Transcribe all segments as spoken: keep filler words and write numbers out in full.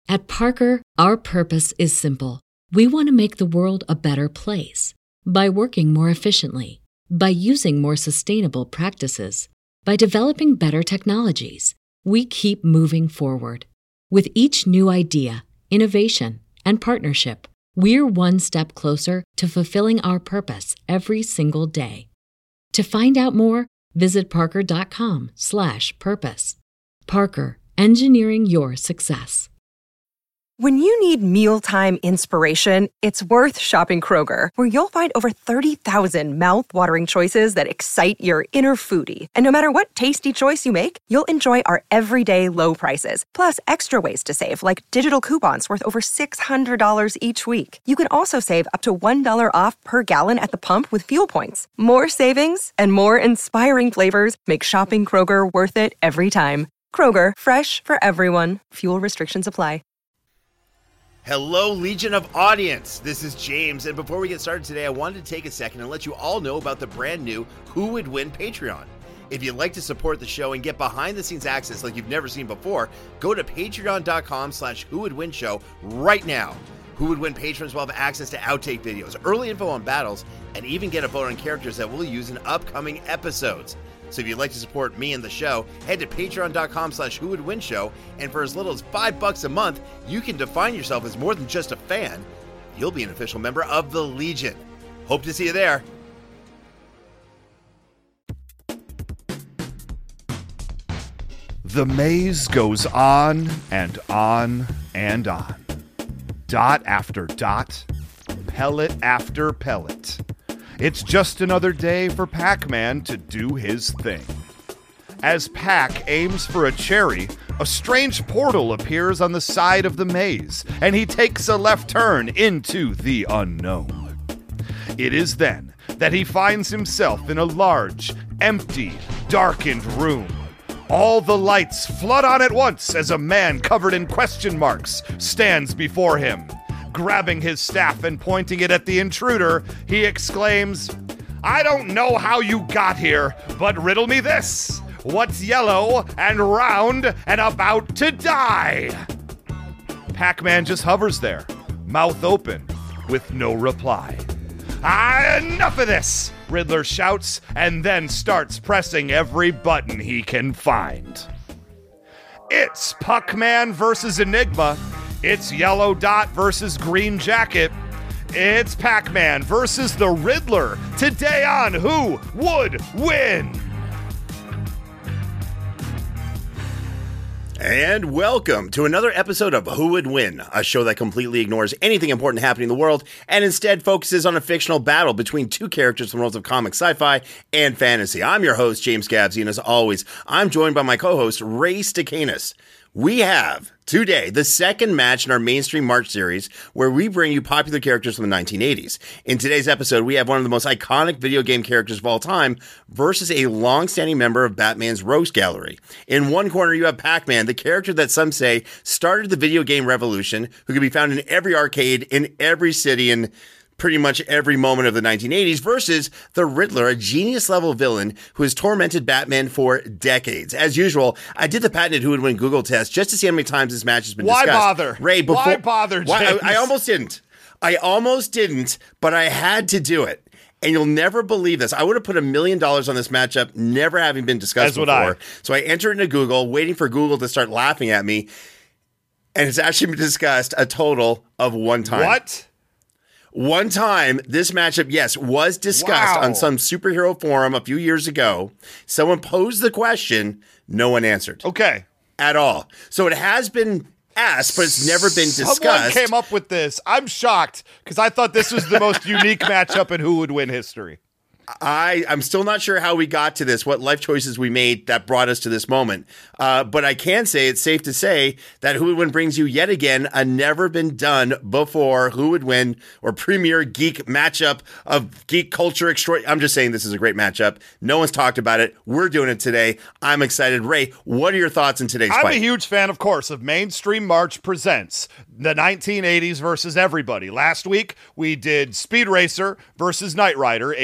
At Parker, our purpose is simple. We want to make the world a better place by working more efficiently, by using more sustainable practices, by developing better technologies. We keep moving forward. With each new idea, innovation, and partnership, we're one step closer to fulfilling our purpose every single day. To find out more, visit parker.com slash purpose. Parker, engineering your success. When you need mealtime inspiration, it's worth shopping Kroger, where you'll find over thirty thousand mouth-watering choices that excite your inner foodie. And no matter what tasty choice you make, you'll enjoy our everyday low prices, plus extra ways to save, like digital coupons worth over six hundred dollars each week. You can also save up to one dollar off per gallon at the pump with fuel points. More savings and more inspiring flavors make shopping Kroger worth it every time. Kroger, fresh for everyone. Fuel restrictions apply. Hello, Legion of Audience. This is James, and before we get started today, I wanted to take a second and let you all know about the brand new Who Would Win Patreon. If you'd like to support the show and get behind-the-scenes access like you've never seen before, go to patreon.com slash Who Would Win Show right now. Who Would Win patrons will have access to outtake videos, early info on battles, and even get a vote on characters that we'll use in upcoming episodes. So if you'd like to support me and the show, head to patreon.com slash Who Would Win Show, and for as little as five bucks a month, you can define yourself as more than just a fan. You'll be an official member of the Legion. Hope to see you there. The maze goes on and on and on. Dot after dot, pellet after pellet. It's just another day for Pac-Man to do his thing. As Pac aims for a cherry, a strange portal appears on the side of the maze, and he takes a left turn into the unknown. It is then that he finds himself in a large, empty, darkened room. All the lights flood on at once as a man covered in question marks stands before him. Grabbing his staff and pointing it at the intruder, he exclaims, "I don't know how you got here, but riddle me this. What's yellow and round and about to die?" Pac-Man just hovers there, mouth open, with no reply. "Ah, enough of this!" Riddler shouts, and then starts pressing every button he can find. It's Puckman versus Enigma. It's Yellow Dot versus Green Jacket. It's Pac-Man versus the Riddler. Today on Who Would Win? And welcome to another episode of Who Would Win, a show that completely ignores anything important happening in the world and instead focuses on a fictional battle between two characters from the worlds of comic, sci-fi, and fantasy. I'm your host, James Gabsy, and as always, I'm joined by my co-host, Ray Stacanus. We have today the second match in our mainstream March series where we bring you popular characters from the nineteen eighties. In today's episode, we have one of the most iconic video game characters of all time versus a long-standing member of Batman's Rogues Gallery. In one corner, you have Pac-Man, the character that some say started the video game revolution, who can be found in every arcade, in every city, and pretty much every moment of the nineteen eighties, versus the Riddler, a genius-level villain who has tormented Batman for decades. As usual, I did the patented Who Would Win Google test just to see how many times this match has been Why discussed. bother? Ray, before, Why bother, why, James? I, I almost didn't. I almost didn't, but I had to do it. And you'll never believe this. I would have put a million dollars on this matchup, never having been discussed As would before. I. So I entered into Google, waiting for Google to start laughing at me. And it's actually been discussed a total of one time. What? One time, this matchup, yes, was discussed Wow. on some superhero forum a few years ago. Someone posed the question, no one answered. Okay. At all. So it has been asked, but it's never been discussed. Someone came up with this. I'm shocked, because I thought this was the most unique matchup in Who Would Win history. I, I'm still not sure how we got to this, what life choices we made that brought us to this moment. Uh, but I can say it's safe to say that Who Would Win brings you yet again a never been done before Who Would Win or premier geek matchup of geek culture. Extra- I'm just saying this is a great matchup. No one's talked about it. We're doing it today. I'm excited. Ray, what are your thoughts in today's I'm fight? a huge fan, of course, of Mainstream March Presents the nineteen eighties versus everybody. Last week, we did Speed Racer versus Knight Rider, eighties versus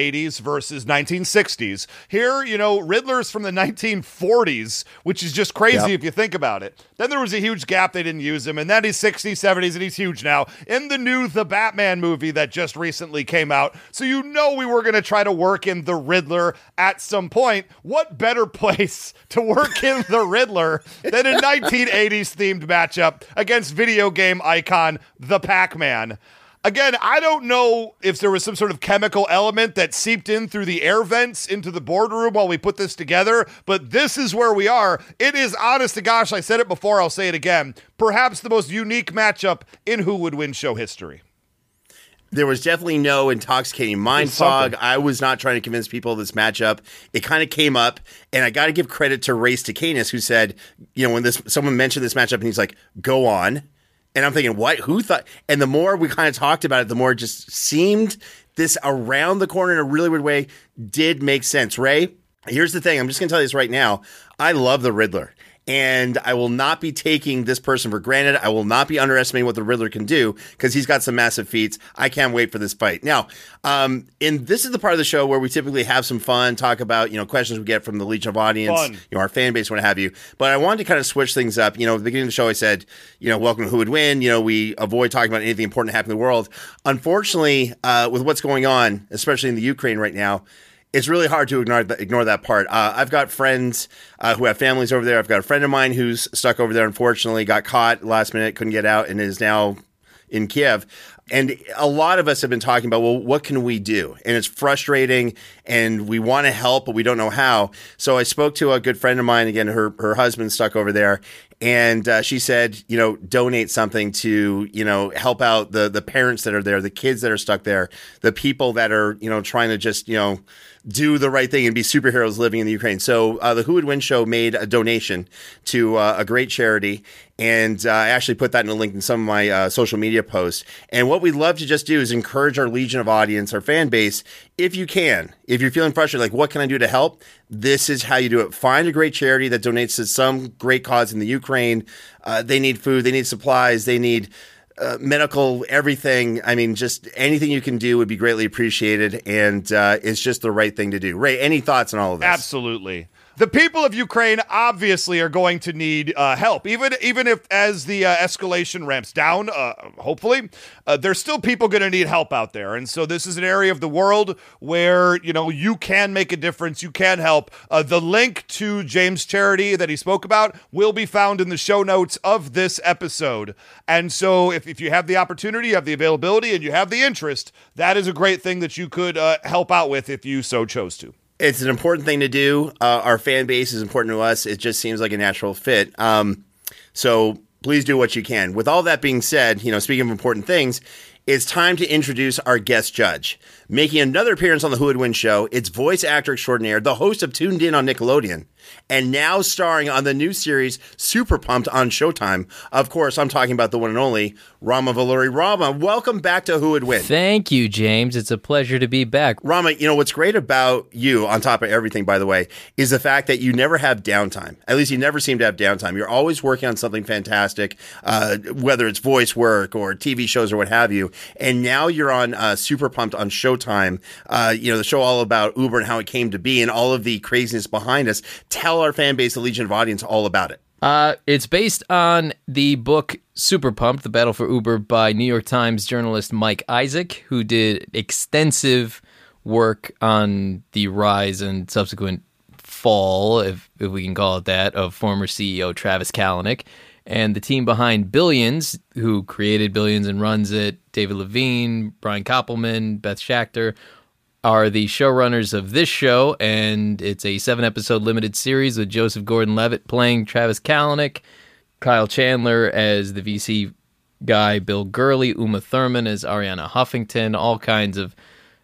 versus nineteen sixties. Here, you know, Riddler's from the nineteen forties, which is just crazy yep. if you think about it. Then there was a huge gap, they didn't use him, and then he's sixties, seventies, and he's huge now in the new The Batman movie that just recently came out. So you know we were going to try to work in the Riddler at some point. What better place to work in the Riddler than a nineteen eighties themed matchup against video game icon the Pac-Man? Again, I don't know if there was some sort of chemical element that seeped in through the air vents into the boardroom while we put this together, but this is where we are. It is, honest to gosh, I said it before, I'll say it again, perhaps the most unique matchup in Who Would Win show history. There was definitely no intoxicating mind fog. I was not trying to convince people of this matchup. It kind of came up, and I got to give credit to Ray Stacanis, who said, you know, when this someone mentioned this matchup, and he's like, go on. And I'm thinking, what? Who thought? And the more we kind of talked about it, the more it just seemed this around the corner in a really weird way did make sense. Ray, here's the thing. I'm just going to tell you this right now. I love the Riddler. And I will not be taking this person for granted. I will not be underestimating what the Riddler can do because he's got some massive feats. I can't wait for this fight. Now, um, and this is the part of the show where we typically have some fun, talk about, you know, questions we get from the Legion of Audience, fun. you know, our fan base, what have you. But I wanted to kind of switch things up. You know, at the beginning of the show, I said, you know, welcome to Who Would Win. You know, we avoid talking about anything important happening in the world. Unfortunately, uh, with what's going on, especially in the Ukraine right now, it's really hard to ignore that, ignore that part. Uh, I've got friends uh, who have families over there. I've got a friend of mine who's stuck over there, unfortunately, got caught last minute, couldn't get out, and is now in Kiev. And a lot of us have been talking about, well, what can we do? And it's frustrating, and we want to help, but we don't know how. So I spoke to a good friend of mine, again, her her husband's stuck over there, and uh, she said, you know, donate something to, you know, help out the the parents that are there, the kids that are stuck there, the people that are, you know, trying to just, you know, do the right thing and be superheroes living in the Ukraine. So uh, the Who Would Win show made a donation to uh, a great charity, and uh, I actually put that in a link in some of my uh, social media posts. And what we'd love to just do is encourage our Legion of Audience, our fan base, if you can. If you're feeling frustrated, like, what can I do to help? This is how you do it. Find a great charity that donates to some great cause in the Ukraine. Uh, they need food, they need supplies, they need Uh, medical, everything. I mean, just anything you can do would be greatly appreciated, and uh, it's just the right thing to do. Ray, any thoughts on all of this? Absolutely. The people of Ukraine obviously are going to need uh, help, even even if as the uh, escalation ramps down, uh, hopefully, uh, there's still people going to need help out there. And so this is an area of the world where, you know, you can make a difference. You can help. Uh, the link to James' charity that he spoke about will be found in the show notes of this episode. And so if, if you have the opportunity, you have the availability, and you have the interest, that is a great thing that you could uh, help out with if you so chose to. It's an important thing to do. Uh, our fan base is important to us. It just seems like a natural fit. Um, so please do what you can. With all that being said, you know, speaking of important things, it's time to introduce our guest judge. Making another appearance on the Who Would Win show, it's voice actor extraordinaire, the host of Tuned In on Nickelodeon, and now starring on the new series Super Pumped on Showtime. Of course, I'm talking about the one and only Rama Valuri. Rama, welcome back to Who Would Win. Thank you, James. It's a pleasure to be back. Rama, you know, what's great about you, on top of everything, by the way, is the fact that you never have downtime. At least you never seem to have downtime. You're always working on something fantastic, uh, whether it's voice work or T V shows or what have you. And now you're on uh, Super Pumped on Showtime, uh, you know, the show all about Uber and how it came to be and all of the craziness behind us. Tell our fan base, the Legion of Audience, all about it. Uh, it's based on the book Super Pumped, The Battle for Uber by New York Times journalist Mike Isaac, who did extensive work on the rise and subsequent fall, if, if we can call it that, of former C E O Travis Kalanick. And the team behind Billions, who created Billions and runs it, David Levine, Brian Koppelman, Beth Schachter, are the showrunners of this show, and it's a seven-episode limited series with Joseph Gordon-Levitt playing Travis Kalanick, Kyle Chandler as the V C guy, Bill Gurley, Uma Thurman as Ariana Huffington, all kinds of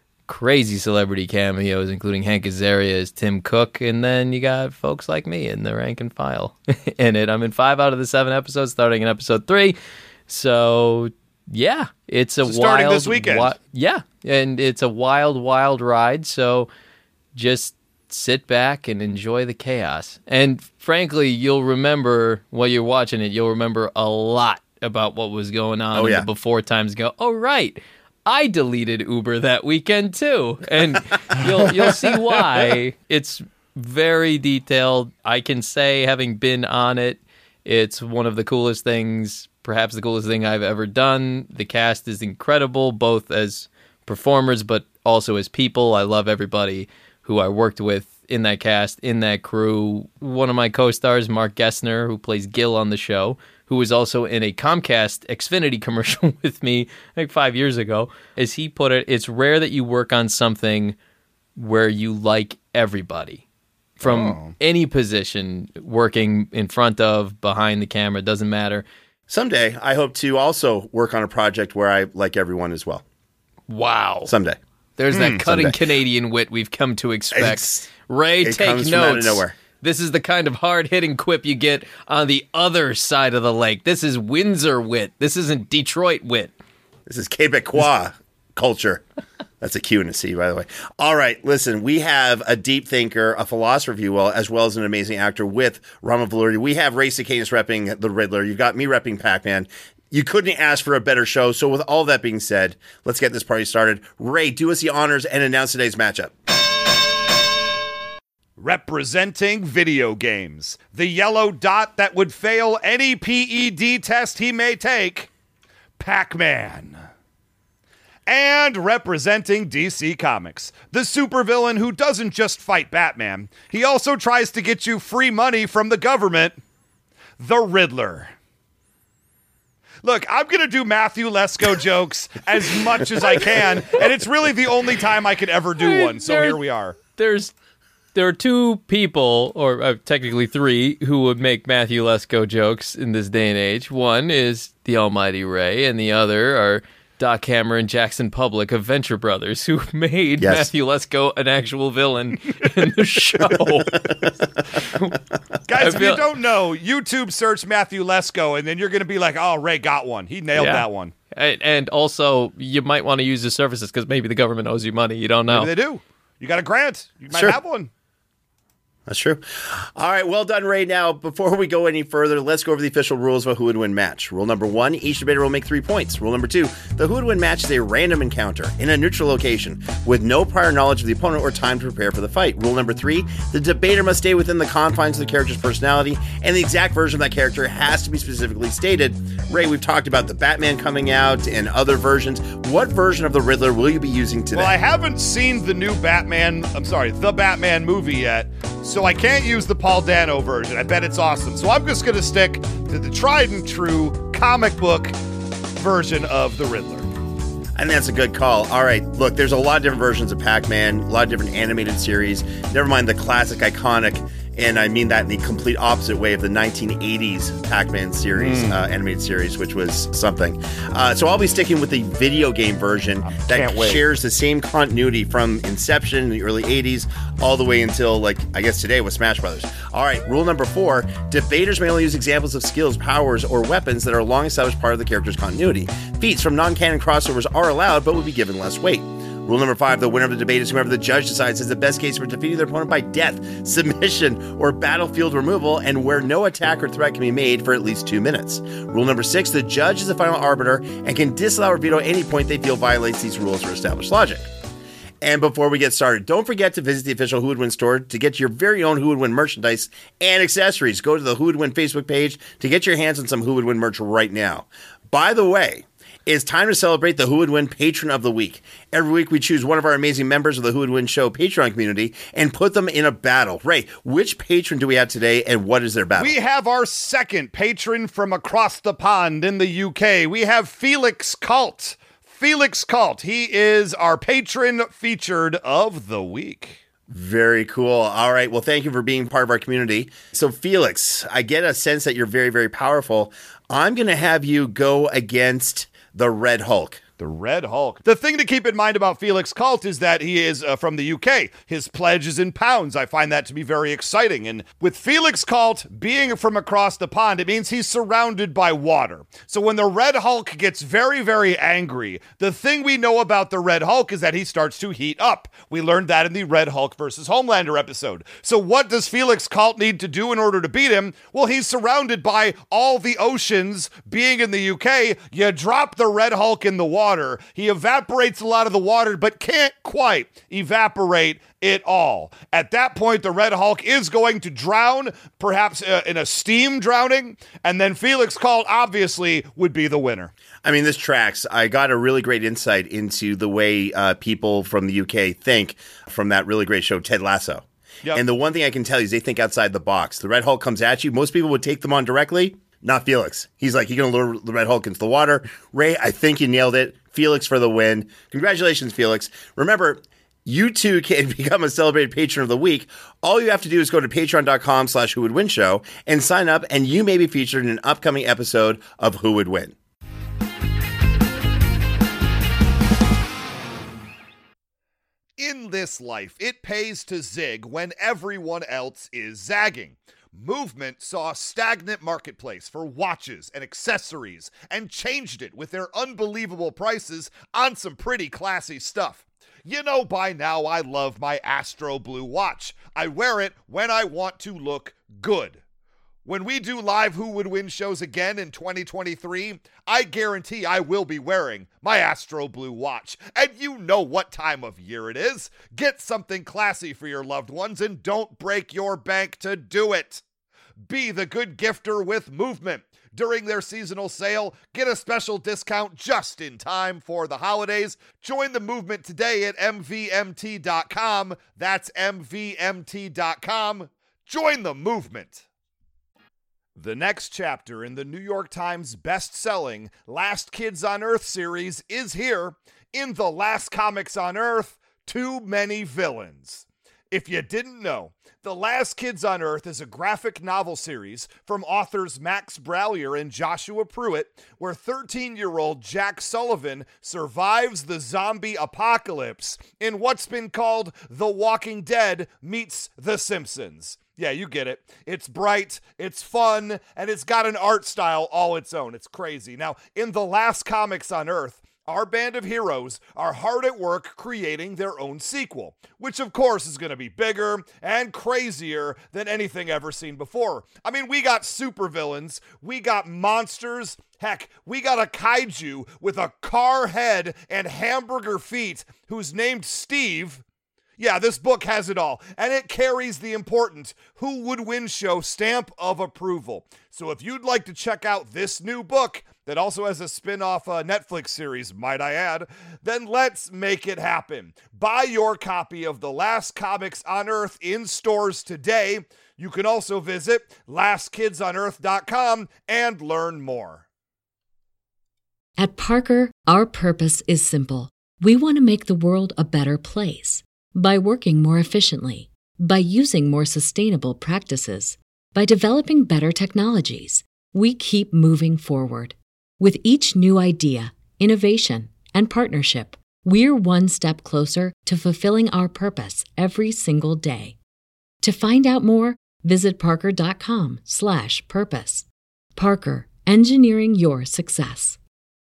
crazy celebrity cameos, including Hank Azaria as Tim Cook, and then you got folks like me in the rank and file in it. I'm in five out of the seven episodes, starting in episode three. So, yeah, it's a so starting wild... this weekend. Wi- yeah, and it's a wild, wild ride, so just sit back and enjoy the chaos. And frankly, you'll remember, while you're watching it, you'll remember a lot about what was going on oh, in yeah. the before times. Go, oh, right, I deleted Uber that weekend too, and you'll you'll see why. It's very detailed. I can say, having been on it, it's one of the coolest things, perhaps the coolest thing I've ever done. The cast is incredible, both as performers, but also as people. I love everybody who I worked with in that cast, in that crew. One of my co-stars, Mark Gessner, who plays Gil on the show, who was also in a Comcast Xfinity commercial with me like five years ago. As he put it, it's rare that you work on something where you like everybody. From oh. any position, working in front of, behind the camera, doesn't matter. Someday, I hope to also work on a project where I like everyone as well. Wow. Someday. There's mm, that cutting someday. Canadian wit we've come to expect. It's, Ray, it take comes notes. From out of nowhere. This is the kind of hard-hitting quip you get on the other side of the lake. This is Windsor wit. This isn't Detroit wit. This is Quebecois culture. That's a Q and a C, by the way. All right, listen, we have a deep thinker, a philosopher, if you will, as well as an amazing actor with Rama Velouri. We have Ray Cicanis repping the Riddler. You've got me repping Pac-Man. You couldn't ask for a better show. So with all that being said, let's get this party started. Ray, do us the honors and announce today's matchup. Representing video games, the yellow dot that would fail any P E D test he may take, Pac-Man. And representing D C Comics, the supervillain who doesn't just fight Batman, he also tries to get you free money from the government, the Riddler. Look, I'm going to do Matthew Lesko jokes as much as I can, and it's really the only time I could ever do one, so there, here we are. There's, there are two people, or uh, technically three, who would make Matthew Lesko jokes in this day and age. One is the almighty Ray, and the other are Doc Hammer and Jackson Public of Venture Brothers, who made yes. Matthew Lesko an actual villain in the show. Guys, if you don't know, YouTube search Matthew Lesko, and then you're going to be like, oh, Ray got one. He nailed yeah. that one. And, and also, you might want to use his services because maybe the government owes you money. You don't know. Maybe they do. You got a grant. You might sure. have one. That's true. All right, well done, Ray. Now, before we go any further, let's go over the official rules of a Who Would Win match. Rule number one, each debater will make three points. Rule number two, the Who Would Win match is a random encounter in a neutral location with no prior knowledge of the opponent or time to prepare for the fight. Rule number three, the debater must stay within the confines of the character's personality, and the exact version of that character has to be specifically stated. Ray, we've talked about the Batman coming out and other versions. What version of the Riddler will you be using today? Well, I haven't seen the new Batman, I'm sorry, the Batman movie yet, so I can't use the Paul Dano version. I bet it's awesome. So I'm just going to stick to the tried and true comic book version of the Riddler. And that's a good call. All right, look, there's a lot of different versions of Pac-Man, a lot of different animated series. Never mind the classic, iconic, and I mean that in the complete opposite way of the nineteen eighties Pac-Man series, mm. uh, animated series, which was something. Uh, so I'll be sticking with the video game version that shares the same continuity from inception in the early eighties all the way until, like, I guess today with Smash Brothers. All right, rule number four, debaters may only use examples of skills, powers, or weapons that are a long-established part of the character's continuity. Feats from non-canon crossovers are allowed, but would be given less weight. Rule number five, the winner of the debate is whoever the judge decides is the best case for defeating their opponent by death, submission, or battlefield removal, and where no attack or threat can be made for at least two minutes. Rule number six, the judge is the final arbiter and can disallow or veto any point they feel violates these rules or established logic. And before we get started, don't forget to visit the official Who Would Win store to get your very own Who Would Win merchandise and accessories. Go to the Who Would Win Facebook page to get your hands on some Who Would Win merch right now. By the way, it's time to celebrate the Who Would Win Patron of the Week. Every week we choose one of our amazing members of the Who Would Win Show Patreon community and put them in a battle. Ray, which patron do we have today and what is their battle? We have our second patron from across the pond in the U K. We have Felix Cult. Felix Cult. He is our patron featured of the week. Very cool. All right. Well, thank you for being part of our community. So, Felix, I get a sense that you're very, very powerful. I'm going to have you go against the Red Hulk. The Red Hulk. The thing to keep in mind about Felix Cult is that he is uh, from the U K. His pledge is in pounds. I find that to be very exciting. And with Felix Cult being from across the pond, it means he's surrounded by water. So when the Red Hulk gets very, very angry, the thing we know about the Red Hulk is that he starts to heat up. We learned that in the Red Hulk versus Homelander episode. So what does Felix Cult need to do in order to beat him? Well, he's surrounded by all the oceans. Being in the U K, you drop the Red Hulk in the water, water. He evaporates a lot of the water, but can't quite evaporate it all. At that point, the Red Hulk is going to drown, perhaps uh, in a steam drowning, and then Felix Colt obviously would be the winner. I mean, this tracks. I got a really great insight into the way uh, people from the U K think from that really great show, Ted Lasso. Yep. And the one thing I can tell you is they think outside the box. The Red Hulk comes at you. Most people would take them on directly. Not Felix. He's like, you're going to lure the Red Hulk into the water. Ray, I think you nailed it. Felix for the win. Congratulations, Felix. Remember, you too can become a celebrated patron of the week. All you have to do is go to patreon.com slash who would win show and sign up, and you may be featured in an upcoming episode of Who Would Win. In this life, it pays to zig when everyone else is zagging. Movement saw a stagnant marketplace for watches and accessories and changed it with their unbelievable prices on some pretty classy stuff. You know by now I love my Astro Blue watch. I wear it when I want to look good. When we do live Who Would Win shows again in twenty twenty-three, I guarantee I will be wearing my Astro Blue watch. And you know what time of year it is. Get something classy for your loved ones and don't break your bank to do it. Be the good gifter with Movement. During their seasonal sale, get a special discount just in time for the holidays. Join the movement today at M V M T dot com. That's M V M T dot com. Join the movement. The next chapter in the New York Times best-selling Last Kids on Earth series is here. In The Last Comics on Earth, Too Many Villains. If you didn't know, The Last Kids on Earth is a graphic novel series from authors Max Brallier and Joshua Pruitt, where thirteen-year-old Jack Sullivan survives the zombie apocalypse in what's been called The Walking Dead meets The Simpsons. Yeah, you get it. It's bright, it's fun, and it's got an art style all its own. It's crazy. Now, in The Last Comics on Earth, our band of heroes are hard at work creating their own sequel, which of course is going to be bigger and crazier than anything ever seen before. I mean, we got supervillains, we got monsters, heck, we got a kaiju with a car head and hamburger feet who's named Steve. Yeah, this book has it all, and it carries the important Who Would Win show stamp of approval. So if you'd like to check out this new book that also has a spin-off uh, Netflix series, might I add, then let's make it happen. Buy your copy of The Last Comics on Earth in stores today. You can also visit last kids on earth dot com and learn more. At Parker, our purpose is simple. We want to make the world a better place. By working more efficiently, by using more sustainable practices, by developing better technologies, we keep moving forward. With each new idea, innovation, and partnership, we're one step closer to fulfilling our purpose every single day. To find out more, visit parker.com slash purpose. Parker, engineering your success.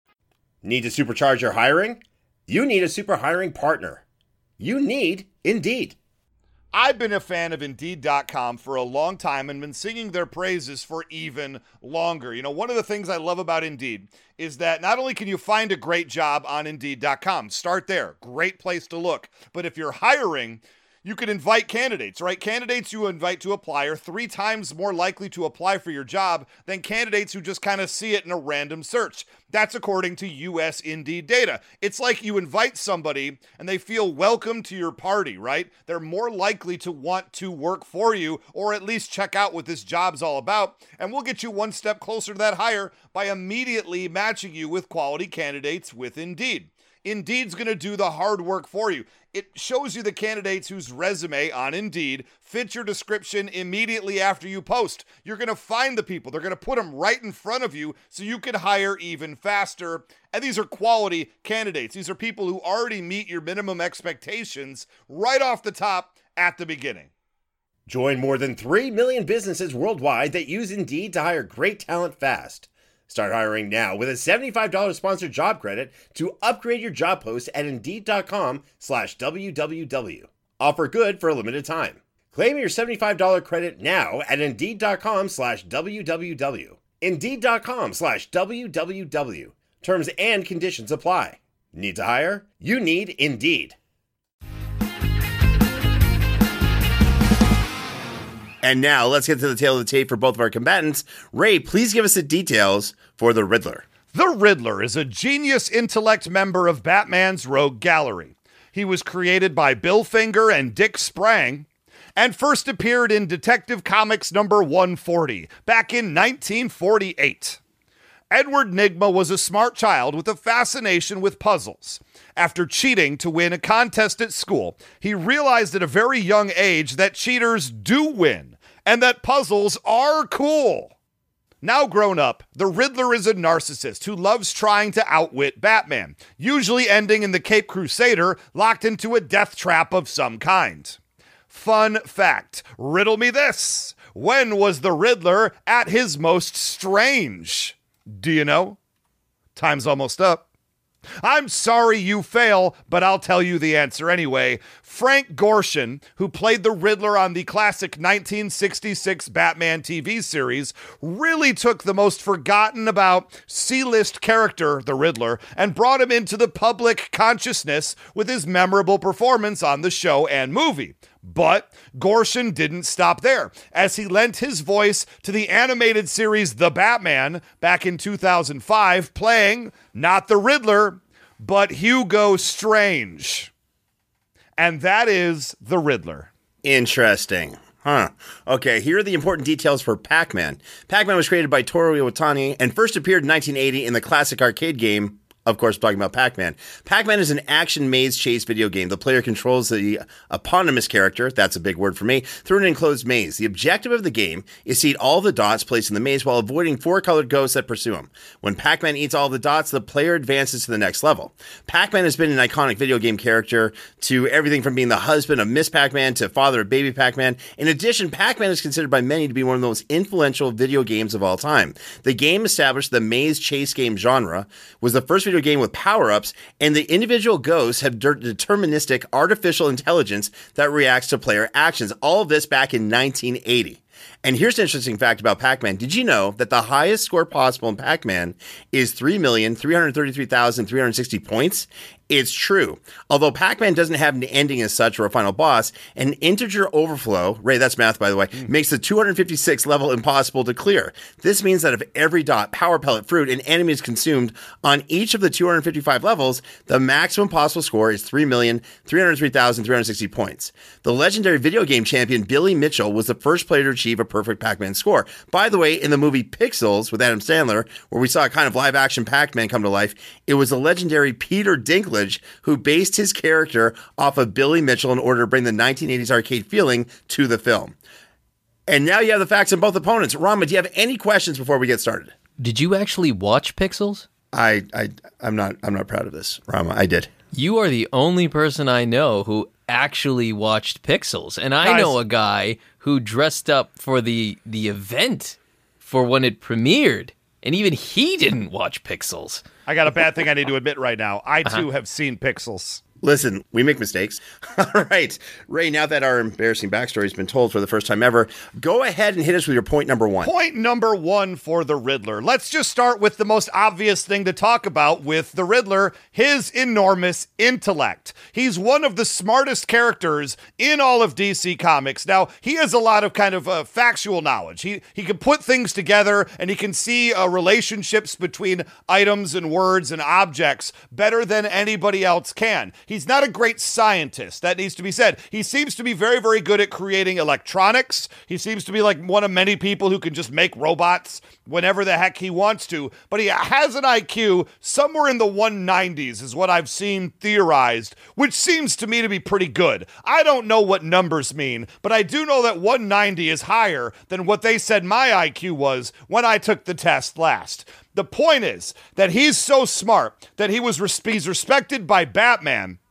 Need to supercharge your hiring? You need a super hiring partner. You need Indeed. I've been a fan of Indeed dot com for a long time and been singing their praises for even longer. You know, one of the things I love about Indeed is that not only can you find a great job on Indeed dot com, start there, great place to look, but if you're hiring, you can invite candidates, right? Candidates you invite to apply are three times more likely to apply for your job than candidates who just kind of see it in a random search. That's according to U S Indeed data. It's like you invite somebody and they feel welcome to your party, right? They're more likely to want to work for you or at least check out what this job's all about. And we'll get you one step closer to that hire by immediately matching you with quality candidates with Indeed. Indeed's going to do the hard work for you. It shows you the candidates whose resume on Indeed fits your description immediately after you post. You're going to find the people. They're going to put them right in front of you so you can hire even faster. And these are quality candidates. These are people who already meet your minimum expectations right off the top at the beginning. Join more than three million businesses worldwide that use Indeed to hire great talent fast. Start hiring now with a seventy-five dollars sponsored job credit to upgrade your job post at Indeed.com slash WWW. Offer good for a limited time. Claim your seventy-five dollars credit now at Indeed.com slash WWW. Indeed.com slash WWW. Terms and conditions apply. Need to hire? You need Indeed. And now let's get to the tail of the tape for both of our combatants. Ray, please give us the details for the Riddler. The Riddler is a genius intellect member of Batman's Rogue Gallery. He was created by Bill Finger and Dick Sprang and first appeared in Detective Comics number one forty back in nineteen forty-eight. Edward Nygma was a smart child with a fascination with puzzles. After cheating to win a contest at school, he realized at a very young age that cheaters do win and that puzzles are cool. Now grown up, the Riddler is a narcissist who loves trying to outwit Batman, usually ending in the Cape Crusader locked into a death trap of some kind. Fun fact, riddle me this. When was the Riddler at his most strange? Do you know? Time's almost up. I'm sorry you fail, but I'll tell you the answer anyway. Frank Gorshin, who played the Riddler on the classic nineteen sixty-six Batman T V series, really took the most forgotten about C-list character, the Riddler, and brought him into the public consciousness with his memorable performance on the show and movie. But Gorshin didn't stop there, as he lent his voice to the animated series The Batman back in two thousand five, playing not the Riddler, but Hugo Strange. And that is the Riddler. Interesting. Huh. Okay, here are the important details for Pac-Man. Pac-Man was created by Toru Iwatani and first appeared in nineteen eighty in the classic arcade game. Of course, talking about Pac-Man. Pac-Man is an action maze chase video game. The player controls the eponymous character, that's a big word for me, through an enclosed maze. The objective of the game is to eat all the dots placed in the maze while avoiding four colored ghosts that pursue him. When Pac-Man eats all the dots, the player advances to the next level. Pac-Man has been an iconic video game character to everything from being the husband of Miss Pac-Man to father of Baby Pac-Man. In addition, Pac-Man is considered by many to be one of the most influential video games of all time. The game established the maze chase game genre, was the first video game with power-ups, and the individual ghosts have de- deterministic artificial intelligence that reacts to player actions. All of this back in nineteen eighty. And here's an interesting fact about Pac-Man. Did you know that the highest score possible in Pac-Man is three million three hundred thirty-three thousand three hundred sixty points? It's true. Although Pac-Man doesn't have an ending as such or a final boss, an integer overflow, Ray, that's math by the way, mm. makes the two hundred fifty-sixth level impossible to clear. This means that if every dot, power pellet, fruit, and enemy is consumed on each of the two hundred fifty-five levels, the maximum possible score is three million three hundred three thousand three hundred sixty points. The legendary video game champion Billy Mitchell was the first player to achieve a perfect Pac-Man score. By the way, in the movie Pixels with Adam Sandler, where we saw a kind of live-action Pac-Man come to life, it was the legendary Peter Dinklage who based his character off of Billy Mitchell in order to bring the nineteen eighties arcade feeling to the film. And now you have the facts on both opponents. Rama, do you have any questions before we get started? Did you actually watch Pixels? I, I, I'm not, I'm not proud of this, Rama. I did. You are the only person I know who actually watched Pixels, and I Guys. know a guy who dressed up for the the event for when it premiered, and even he didn't watch Pixels. I got a bad thing I need to admit right now. I, too, Uh-huh. have seen Pixels. Listen, we make mistakes. All right. Ray, now that our embarrassing backstory has been told for the first time ever, go ahead and hit us with your point number one. Point number one for the Riddler. Let's just start with the most obvious thing to talk about with the Riddler, his enormous intellect. He's one of the smartest characters in all of D C Comics. Now, he has a lot of kind of uh, factual knowledge. He he can put things together, and he can see uh, relationships between items and words and objects better than anybody else can. He's not a great scientist. That needs to be said. He seems to be very, very good at creating electronics. He seems to be like one of many people who can just make robots whenever the heck he wants to. But he has an I Q somewhere in the one nineties is what I've seen theorized, which seems to me to be pretty good. I don't know what numbers mean, but I do know that one ninety is higher than what they said my I Q was when I took the test last. The point is that he's so smart that he was res- he's respected by Batman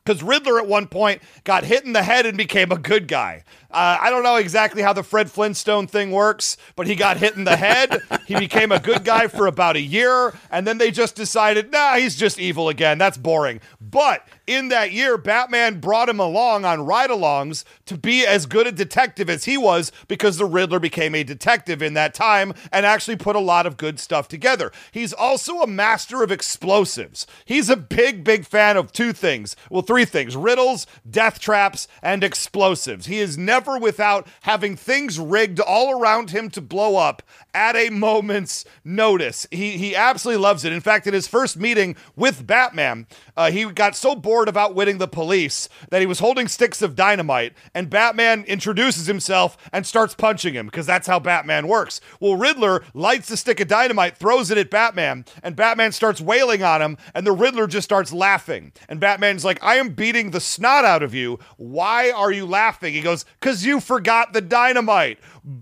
Because Riddler at one point got hit in the head and became a good guy. Uh, I don't know exactly how the Fred Flintstone thing works, but he got hit in the head. He became a good guy for about a year, and then they just decided, nah, he's just evil again. That's boring. But in that year, Batman brought him along on ride-alongs to be as good a detective as he was, because the Riddler became a detective in that time and actually put a lot of good stuff together. He's also a master of explosives. He's a big, big fan of two things. Well, three things: riddles, death traps, and explosives. He is never without having things rigged all around him to blow up at a moment's notice. He he absolutely loves it. In fact, in his first meeting with Batman, uh, he got so bored of outwitting the police that he was holding sticks of dynamite, and Batman introduces himself and starts punching him, because that's how Batman works. Well, Riddler lights a stick of dynamite, throws it at Batman, and Batman starts wailing on him, and the Riddler just starts laughing. And Batman's like, I am beating the snot out of you. Why are you laughing? He goes, because you forgot the dynamite.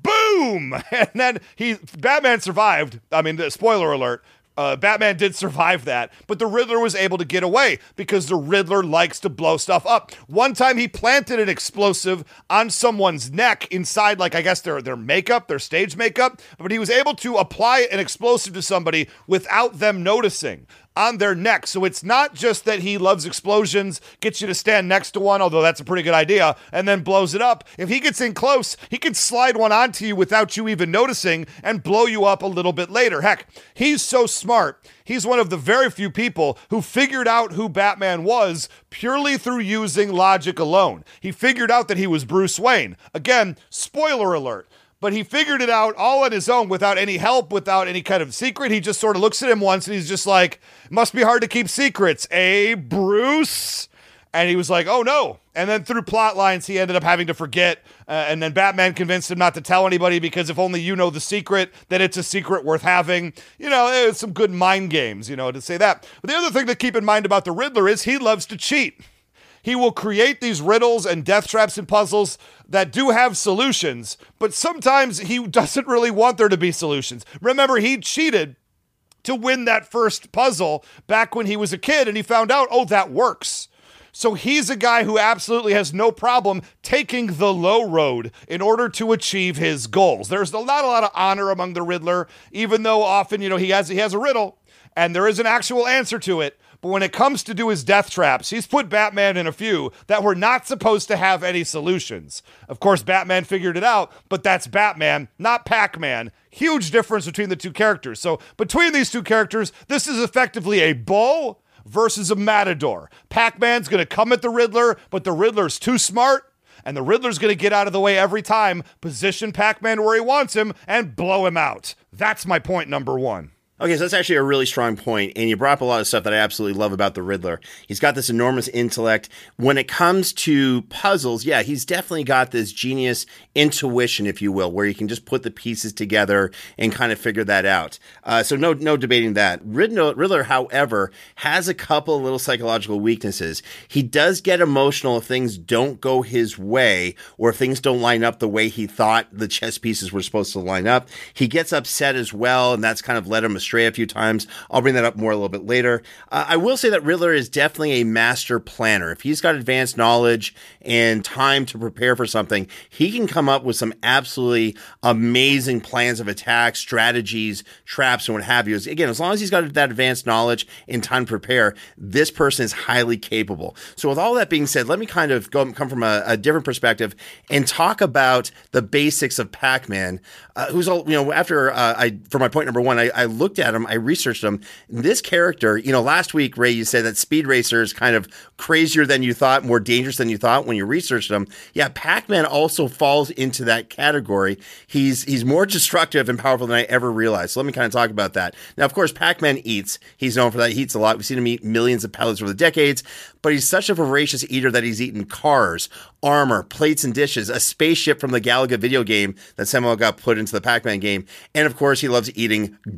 Boom! And then he, Batman survived. I mean, spoiler alert. Uh, Batman did survive that, but the Riddler was able to get away because the Riddler likes to blow stuff up. One time he planted an explosive on someone's neck inside, like, I guess their, their makeup, their stage makeup, but he was able to apply an explosive to somebody without them noticing on their neck. So it's not just that he loves explosions, gets you to stand next to one, although that's a pretty good idea, and then blows it up. If he gets in close, he can slide one onto you without you even noticing and blow you up a little bit later. Heck, he's so smart. He's one of the very few people who figured out who Batman was purely through using logic alone. He figured out that he was Bruce Wayne. Again, spoiler alert. But he figured it out all on his own without any help, without any kind of secret. He just sort of looks at him once and he's just like, must be hard to keep secrets, eh, Bruce? And he was like, oh no. And then through plot lines, he ended up having to forget. Uh, and then Batman convinced him not to tell anybody, because if only you know the secret, then it's a secret worth having. You know, it's some good mind games, you know, to say that. But the other thing to keep in mind about the Riddler is he loves to cheat. He will create these riddles and death traps and puzzles that do have solutions, but sometimes he doesn't really want there to be solutions. Remember, he cheated to win that first puzzle back when he was a kid, and he found out, oh, that works. So he's a guy who absolutely has no problem taking the low road in order to achieve his goals. There's not a lot of honor among the Riddler, even though often, you know, he has he has a riddle and there is an actual answer to it. But when it comes to do his death traps, he's put Batman in a few that were not supposed to have any solutions. Of course, Batman figured it out, but that's Batman, not Pac-Man. Huge difference between the two characters. So between these two characters, this is effectively a bull versus a matador. Pac-Man's going to come at the Riddler, but the Riddler's too smart, and the Riddler's going to get out of the way every time, position Pac-Man where he wants him, and blow him out. That's my point number one. Okay, so that's actually a really strong point, and you brought up a lot of stuff that I absolutely love about the Riddler. He's got this enormous intellect. When it comes to puzzles, yeah, he's definitely got this genius intuition, if you will, where you can just put the pieces together and kind of figure that out. Uh, so no no debating that. Riddler, Riddler, however, has a couple of little psychological weaknesses. He does get emotional if things don't go his way, or if things don't line up the way he thought the chess pieces were supposed to line up. He gets upset as well, and that's kind of led him astray a few times. I'll bring that up more a little bit later. Uh, I will say that Riddler is definitely a master planner. If he's got advanced knowledge and time to prepare for something, he can come up with some absolutely amazing plans of attack, strategies, traps, and what have you. Again, as long as he's got that advanced knowledge and time to prepare, this person is highly capable. So with all that being said, let me kind of go come from a, a different perspective and talk about the basics of Pac-Man, uh, who's all, you know, after uh, I, for my point number one, I, I looked at him, I researched him. This character, you know, last week, Ray, you said that Speed Racer is kind of crazier than you thought, more dangerous than you thought when you researched him. Yeah, Pac-Man also falls into that category. He's he's more destructive and powerful than I ever realized. So let me kind of talk about that. Now, of course, Pac-Man eats. He's known for that. He eats a lot. We've seen him eat millions of pellets over the decades, but he's such a voracious eater that he's eaten cars, armor, plates and dishes, a spaceship from the Galaga video game that somehow got put into the Pac-Man game, and of course, he loves eating ghosts, which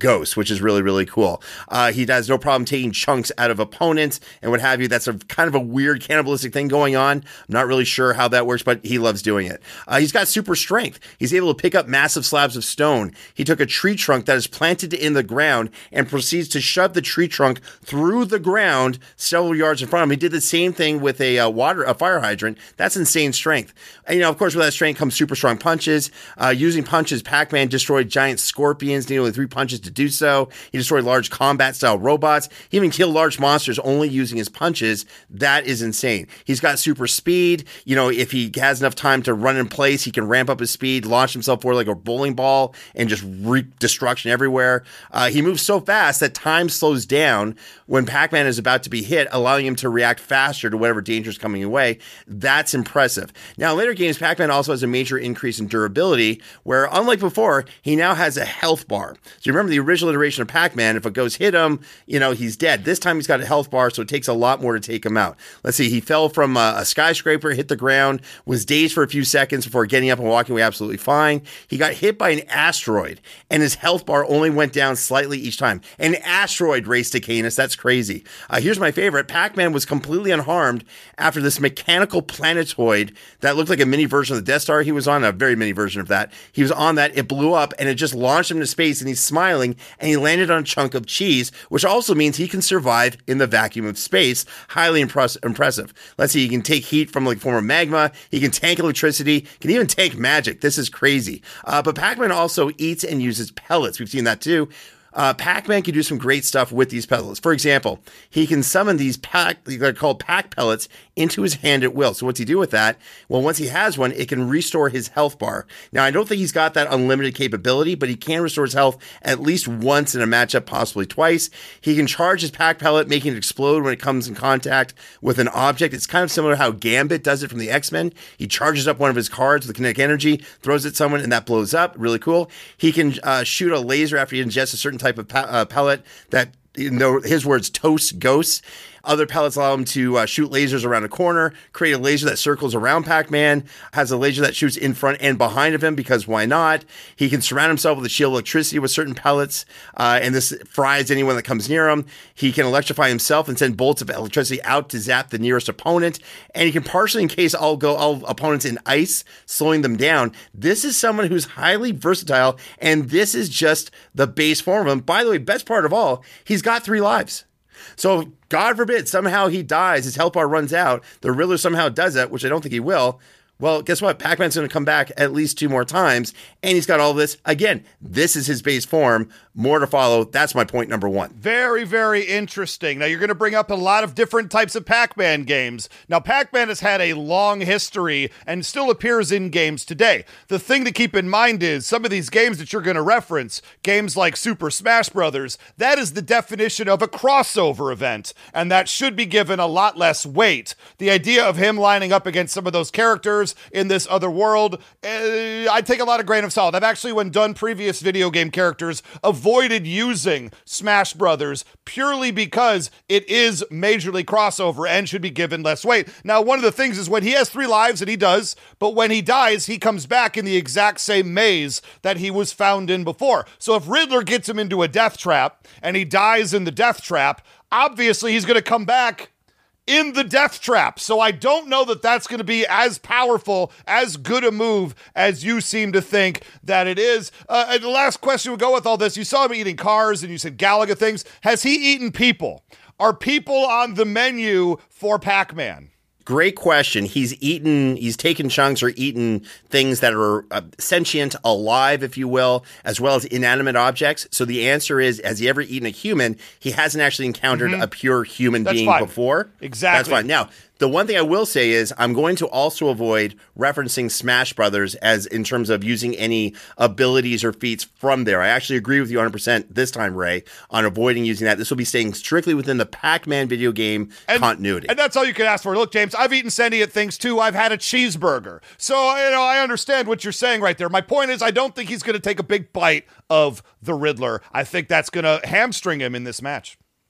which is really, really cool. Uh, he has no problem taking chunks out of opponents and what have you. That's a kind of a weird cannibalistic thing going on. I'm not really sure how that works, but he loves doing it. Uh, he's got super strength. He's able to pick up massive slabs of stone. He took a tree trunk that is planted in the ground and proceeds to shove the tree trunk through the ground several yards in front of him. He did the same thing with a uh, water, a fire hydrant. That's insane strength. And, you know, of course, with that strength comes super strong punches. Uh, using punches, Pac-Man destroyed giant scorpions, needing only three punches to do so. He destroyed large combat-style robots. He even killed large monsters only using his punches. That is insane. He's got super speed. You know, if he has enough time to run in place, he can ramp up his speed, launch himself forward like a bowling ball, and just wreak destruction everywhere. Uh, he moves so fast that time slows down when Pac-Man is about to be hit, allowing him to react faster to whatever danger is coming away. That's impressive. Now, in later games, Pac-Man also has a major increase in durability, where, unlike before, he now has a health bar. So you remember the original iteration of Pac-Man, if a ghost hit him, you know, he's dead. This time he's got a health bar, so it takes a lot more to take him out. Let's see, he fell from a, a skyscraper, hit the ground, was dazed for a few seconds before getting up and walking away absolutely fine. He got hit by an asteroid, and his health bar only went down slightly each time. An asteroid raced to Canis. That's crazy. Uh, here's my favorite. Pac-Man was completely unharmed after this mechanical planetoid that looked like a mini version of the Death Star he was on, a very mini version of that. He was on that. It blew up, and it just launched him into space, and he's smiling, and he landed on a chunk of cheese, which also means he can survive in the vacuum of space. Highly impress- impressive. Let's see. He can take heat from like form of magma. He can tank electricity. Can even tank magic. This is crazy. Uh, but Pac-Man also eats and uses pellets. We've seen that too. Uh, Pac-Man can do some great stuff with these pellets. For example, he can summon these pack, they're called pack pellets, into his hand at will. So what's he do with that? Well, once he has one, it can restore his health bar. Now, I don't think he's got that unlimited capability, but he can restore his health at least once in a matchup, possibly twice. He can charge his pack pellet, making it explode when it comes in contact with an object. It's kind of similar to how Gambit does it from the X-Men. He charges up one of his cards with kinetic energy, throws it at someone, and that blows up. Really cool. He can uh, shoot a laser after he ingests a certain type of pa- uh, pellet that, in his words, toasts ghosts. Other pellets allow him to uh, shoot lasers around a corner, create a laser that circles around Pac-Man, has a laser that shoots in front and behind of him, because why not? He can surround himself with a shield of electricity with certain pellets, uh, and this fries anyone that comes near him. He can electrify himself and send bolts of electricity out to zap the nearest opponent, and he can partially encase all, go, all opponents in ice, slowing them down. This is someone who's highly versatile, and this is just the base form of him. By the way, best part of all, he's got three lives. So, God forbid, somehow he dies, his health bar runs out, the Riddler somehow does that, which I don't think he will. Well, guess what? Pac-Man's going to come back at least two more times, and he's got all this. Again, this is his base form. More to follow. That's my point number one. Very, very interesting. Now, you're going to bring up a lot of different types of Pac-Man games. Now, Pac-Man has had a long history and still appears in games today. The thing to keep in mind is some of these games that you're going to reference, games like Super Smash Brothers, that is the definition of a crossover event, and that should be given a lot less weight. The idea of him lining up against some of those characters in this other world, uh, I take a lot of grain of salt. I've actually, when done previous video game characters, avoided using Smash Brothers purely because it is majorly crossover and should be given less weight. Now, one of the things is when he has three lives, and he does, but when he dies, he comes back in the exact same maze that he was found in before. So if Riddler gets him into a death trap and he dies in the death trap, obviously he's going to come back in the death trap. So I don't know that that's going to be as powerful, as good a move as you seem to think that it is. Uh, and the last question we go with all this, you saw him eating cars and you said Galaga things. Has he eaten people? Are people on the menu for Pac-Man? Great question. He's eaten, he's taken chunks or eaten things that are uh, sentient, alive, if you will, as well as inanimate objects. So the answer is, has he ever eaten a human? He hasn't actually encountered mm-hmm. a pure human That's being fine. before. Exactly. That's fine. Now, the one thing I will say is I'm going to also avoid referencing Smash Brothers as in terms of using any abilities or feats from there. I actually agree with you one hundred percent this time, Ray, on avoiding using that. This will be staying strictly within the Pac-Man video game and, continuity. And that's all you can ask for. Look, James, I've eaten sentient things too. I've had a cheeseburger. So, you know, I understand what you're saying right there. My point is I don't think he's going to take a big bite of the Riddler. I think that's going to hamstring him in this match.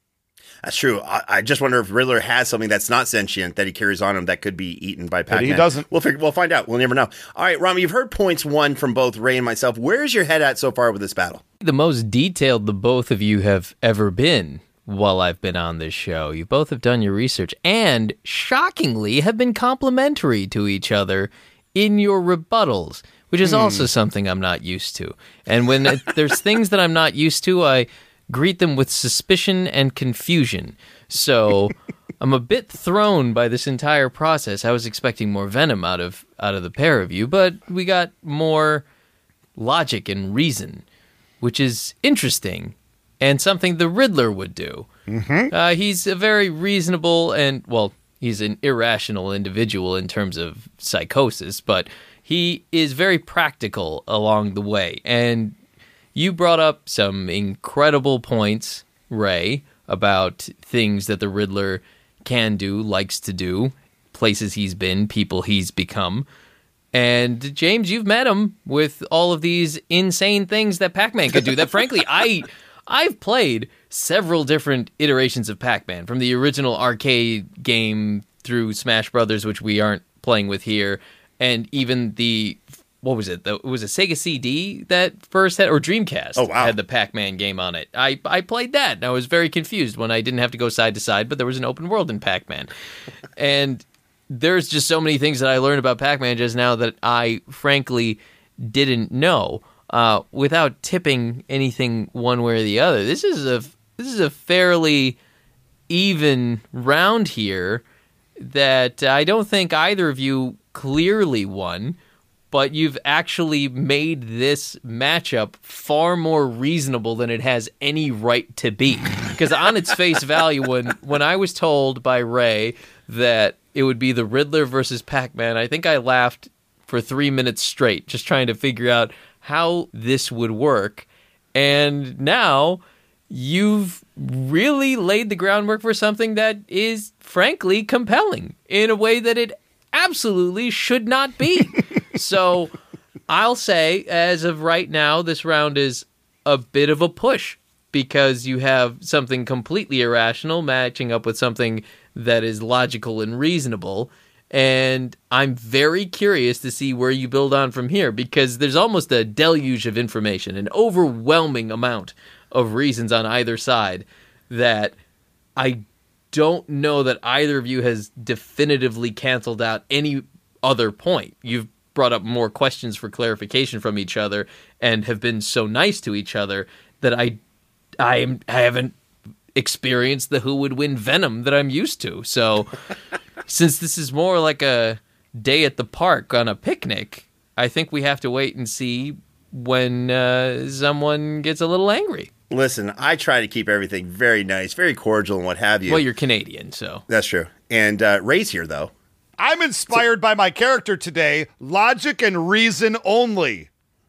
That's true. I, I just wonder if Riddler has something that's not sentient that he carries on him that could be eaten by Pac-Man. But he doesn't. We'll figure, we'll find out. We'll never know. All right, Rami, you've heard points one from both Ray and myself. Where's your head at so far with this battle? The most detailed the both of you have ever been while I've been on this show. You both have done your research and, shockingly, have been complimentary to each other in your rebuttals, which is hmm. also something I'm not used to. And when it, there's things that I'm not used to, I greet them with suspicion and confusion. So I'm a bit thrown by this entire process. I was expecting more venom out of out of the pair of you, but we got more logic and reason, which is interesting and something the Riddler would do. Mm-hmm. Uh, he's a very reasonable and, well, he's an irrational individual in terms of psychosis, but he is very practical along the way. And you brought up some incredible points, Ray, about things that the Riddler can do, likes to do, places he's been, people he's become. And James, you've met him with all of these insane things that Pac-Man could do that, frankly, I... I've played several different iterations of Pac-Man, from the original arcade game through Smash Brothers, which we aren't playing with here, and even the, what was it? The, it was a Sega C D that first had, or Dreamcast oh, wow. had the Pac-Man game on it. I, I played that, and I was very confused when I didn't have to go side to side, but there was an open world in Pac-Man. And there's just so many things that I learned about Pac-Man just now that I, frankly, didn't know. Uh, without tipping anything one way or the other, this is a this is a fairly even round here that I don't think either of you clearly won, but you've actually made this matchup far more reasonable than it has any right to be. Because on its face value, when when I was told by Ray that it would be the Riddler versus Pac-Man, I think I laughed for three minutes straight, just trying to figure out how this would work. And now you've really laid the groundwork for something that is, frankly, compelling in a way that it absolutely should not be. So I'll say, as of right now, this round is a bit of a push, because you have something completely irrational matching up with something that is logical and reasonable. And I'm very curious to see where you build on from here, because there's almost a deluge of information, an overwhelming amount of reasons on either side that I don't know that either of you has definitively canceled out any other point. You've brought up more questions for clarification from each other and have been so nice to each other that I, I, am, I haven't experienced the who would win venom that I'm used to. So... Since this is more like a day at the park on a picnic, I think we have to wait and see when uh, someone gets a little angry. Listen, I try to keep everything very nice, very cordial and what have you. Well, you're Canadian, so. That's true. And uh, Ray's here, though. I'm inspired so- by my character today. Logic and reason only.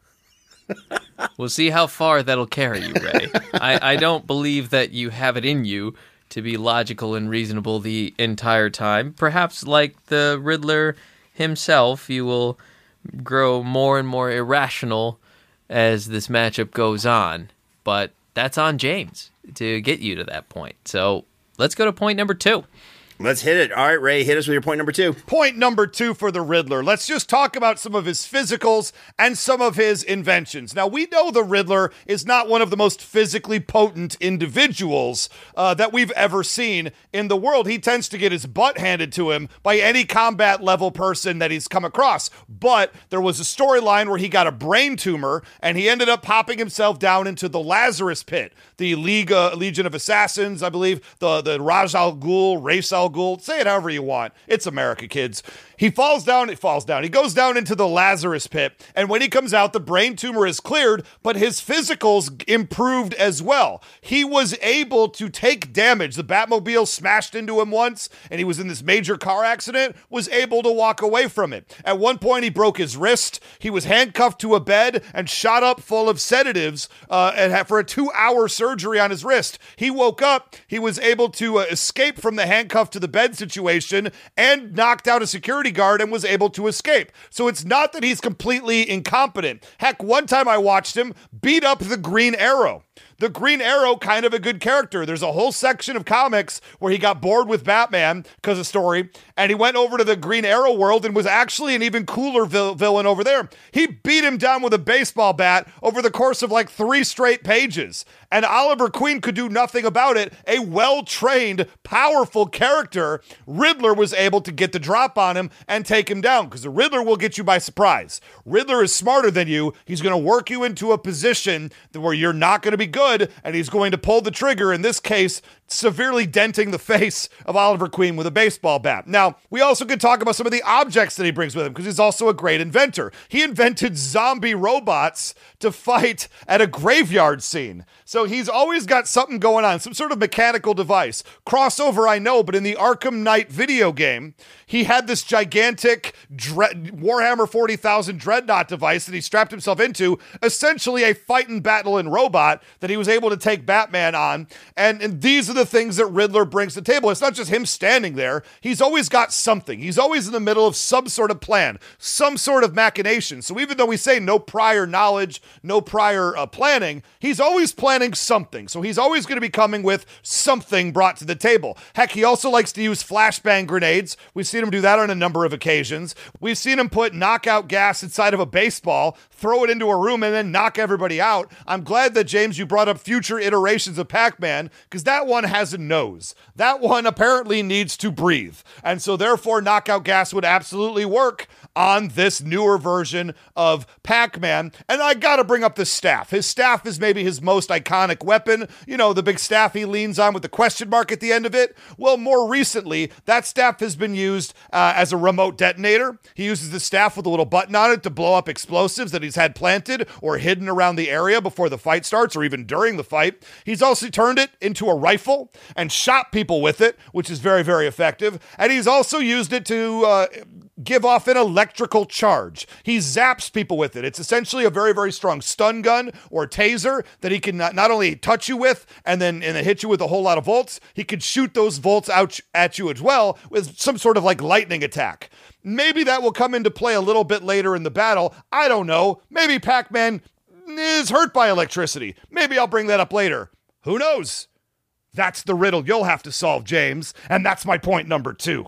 We'll see how far that'll carry you, Ray. I, I don't believe that you have it in you to be logical and reasonable the entire time. Perhaps, like the Riddler himself, you will grow more and more irrational as this matchup goes on. But that's on James to get you to that point. So let's go to point number two. Let's hit it. All right, Ray, hit us with your point number two. Point number two for the Riddler. Let's just talk about some of his physicals and some of his inventions. Now, we know the Riddler is not one of the most physically potent individuals uh, that we've ever seen in the world. He tends to get his butt handed to him by any combat level person that he's come across. But there was a storyline where he got a brain tumor and he ended up popping himself down into the Lazarus Pit, the League, uh, Legion of Assassins, I believe, the, the Ra's al Ghul, Ra's al Ghul, say it however you want. It's America, kids. He falls down, it falls down. He goes down into the Lazarus Pit, and when he comes out, the brain tumor is cleared, but his physicals improved as well. He was able to take damage. The Batmobile smashed into him once, and he was in this major car accident, was able to walk away from it. At one point, he broke his wrist. He was handcuffed to a bed and shot up full of sedatives uh, and had, for a two-hour surgery on his wrist. He woke up. He was able to uh, escape from the handcuff to the bed situation and knocked out a security guard and was able to escape. So it's not that he's completely incompetent. Heck, one time I watched him beat up the Green Arrow. the Green Arrow, kind of a good character. There's a whole section of comics where he got bored with Batman because of story, and he went over to the Green Arrow world and was actually an even cooler vil- villain over there. He beat him down with a baseball bat over the course of like three straight pages, and Oliver Queen could do nothing about it. A well-trained, powerful character, Riddler was able to get the drop on him and take him down, because the Riddler will get you by surprise. Riddler is smarter than you. He's going to work you into a position where you're not going to be good, and he's going to pull the trigger, in this case, severely denting the face of Oliver Queen with a baseball bat. Now, we also could talk about some of the objects that he brings with him, because he's also a great inventor. He invented zombie robots to fight at a graveyard scene. So he's always got something going on, some sort of mechanical device. Crossover, I know, but in the Arkham Knight video game, he had this gigantic Dre- Warhammer forty thousand Dreadnought device that he strapped himself into, essentially a fight and battle and robot that he was able to take Batman on. And, and these are the things that Riddler brings to the table. It's not just him standing there. He's always got something. He's always in the middle of some sort of plan, some sort of machination. So even though we say no prior knowledge, no prior uh, planning, he's always planning something. So he's always going to be coming with something brought to the table. Heck, he also likes to use flashbang grenades. We've seen him do that on a number of occasions. We've seen him put knockout gas inside of a baseball, throw it into a room, and then knock everybody out. I'm glad that, James, you brought up future iterations of Pac-Man, because that one has a nose. That one apparently needs to breathe. And so therefore, knockout gas would absolutely work on this newer version of Pac-Man. And I gotta bring up the staff. His staff is maybe his most iconic weapon. You know, the big staff he leans on with the question mark at the end of it. Well, more recently, that staff has been used uh, as a remote detonator. He uses the staff with a little button on it to blow up explosives that he's had planted or hidden around the area before the fight starts, or even during the fight. He's also turned it into a rifle and shot people with it, which is very, very effective. And he's also used it to uh, give off an electrical charge. He zaps people with it. It's essentially a very, very strong stun gun or taser that he can not, not only touch you with and then, and then hit you with a whole lot of volts, he could shoot those volts out at you as well with some sort of like lightning attack. Maybe that will come into play a little bit later in the battle. I don't know. Maybe Pac-Man is hurt by electricity. Maybe I'll bring that up later. Who knows? That's the riddle you'll have to solve, James. And that's my point number two.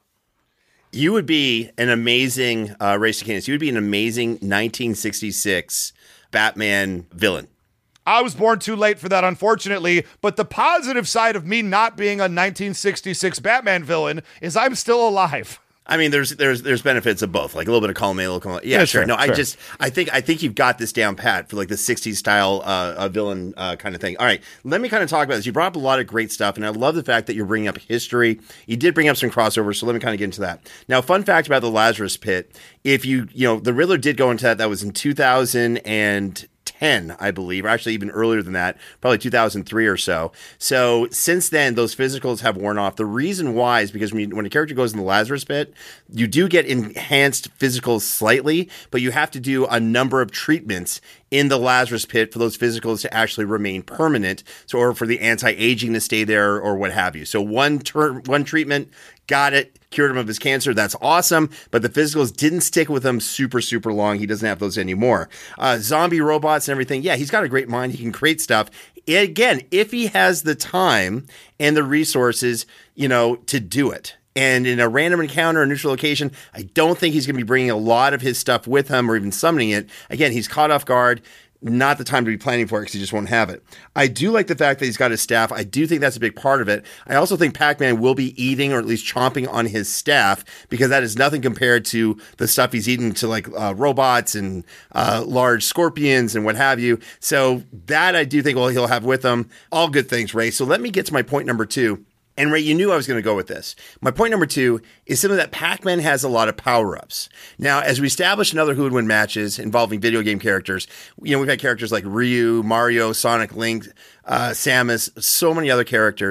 You would be an amazing, uh, Race to Candace, you would be an amazing nineteen sixty-six Batman villain. I was born too late for that, unfortunately, but the positive side of me not being a nineteen sixty-six Batman villain is I'm still alive. I mean, there's there's there's benefits of both, like a little bit of column A, a little column A. Yeah, yeah, sure. sure. No, I sure. just I think I think you've got this down pat for like the sixties style uh, uh, villain uh, kind of thing. All right, let me kind of talk about this. You brought up a lot of great stuff, and I love the fact that you're bringing up history. You did bring up some crossovers, so let me kind of get into that. Now, fun fact about the Lazarus Pit: if you you know the Riddler did go into that, that was in two thousand and ten, I believe, or actually even earlier than that, probably two thousand three or so. So since then, those physicals have worn off. The reason why is because when, you, when a character goes in the Lazarus Pit, you do get enhanced physicals slightly, but you have to do a number of treatments in the Lazarus Pit for those physicals to actually remain permanent, so or for the anti-aging to stay there or what have you. So one ter- one treatment, got it, cured him of his cancer. That's awesome. But the physicals didn't stick with him super, super long. He doesn't have those anymore. Uh, zombie robots and everything. Yeah, he's got a great mind. He can create stuff. Again, if he has the time and the resources, you know, to do it. And in a random encounter or neutral location, I don't think he's going to be bringing a lot of his stuff with him or even summoning it. Again, he's caught off guard. Not the time to be planning for it because he just won't have it. I do like the fact that he's got his staff. I do think that's a big part of it. I also think Pac-Man will be eating or at least chomping on his staff because that is nothing compared to the stuff he's eaten to like uh, robots and uh, large scorpions and what have you. So that I do think well, he'll have with him. All good things, Ray. So let me get to my point number two. And Ray, you knew I was going to go with this. My point number two is simply that Pac-Man has a lot of power-ups. Now, as we establish in other Who Would Win matches involving video game characters, you know, we've had characters like Ryu, Mario, Sonic, Link, uh, Samus, so many other characters.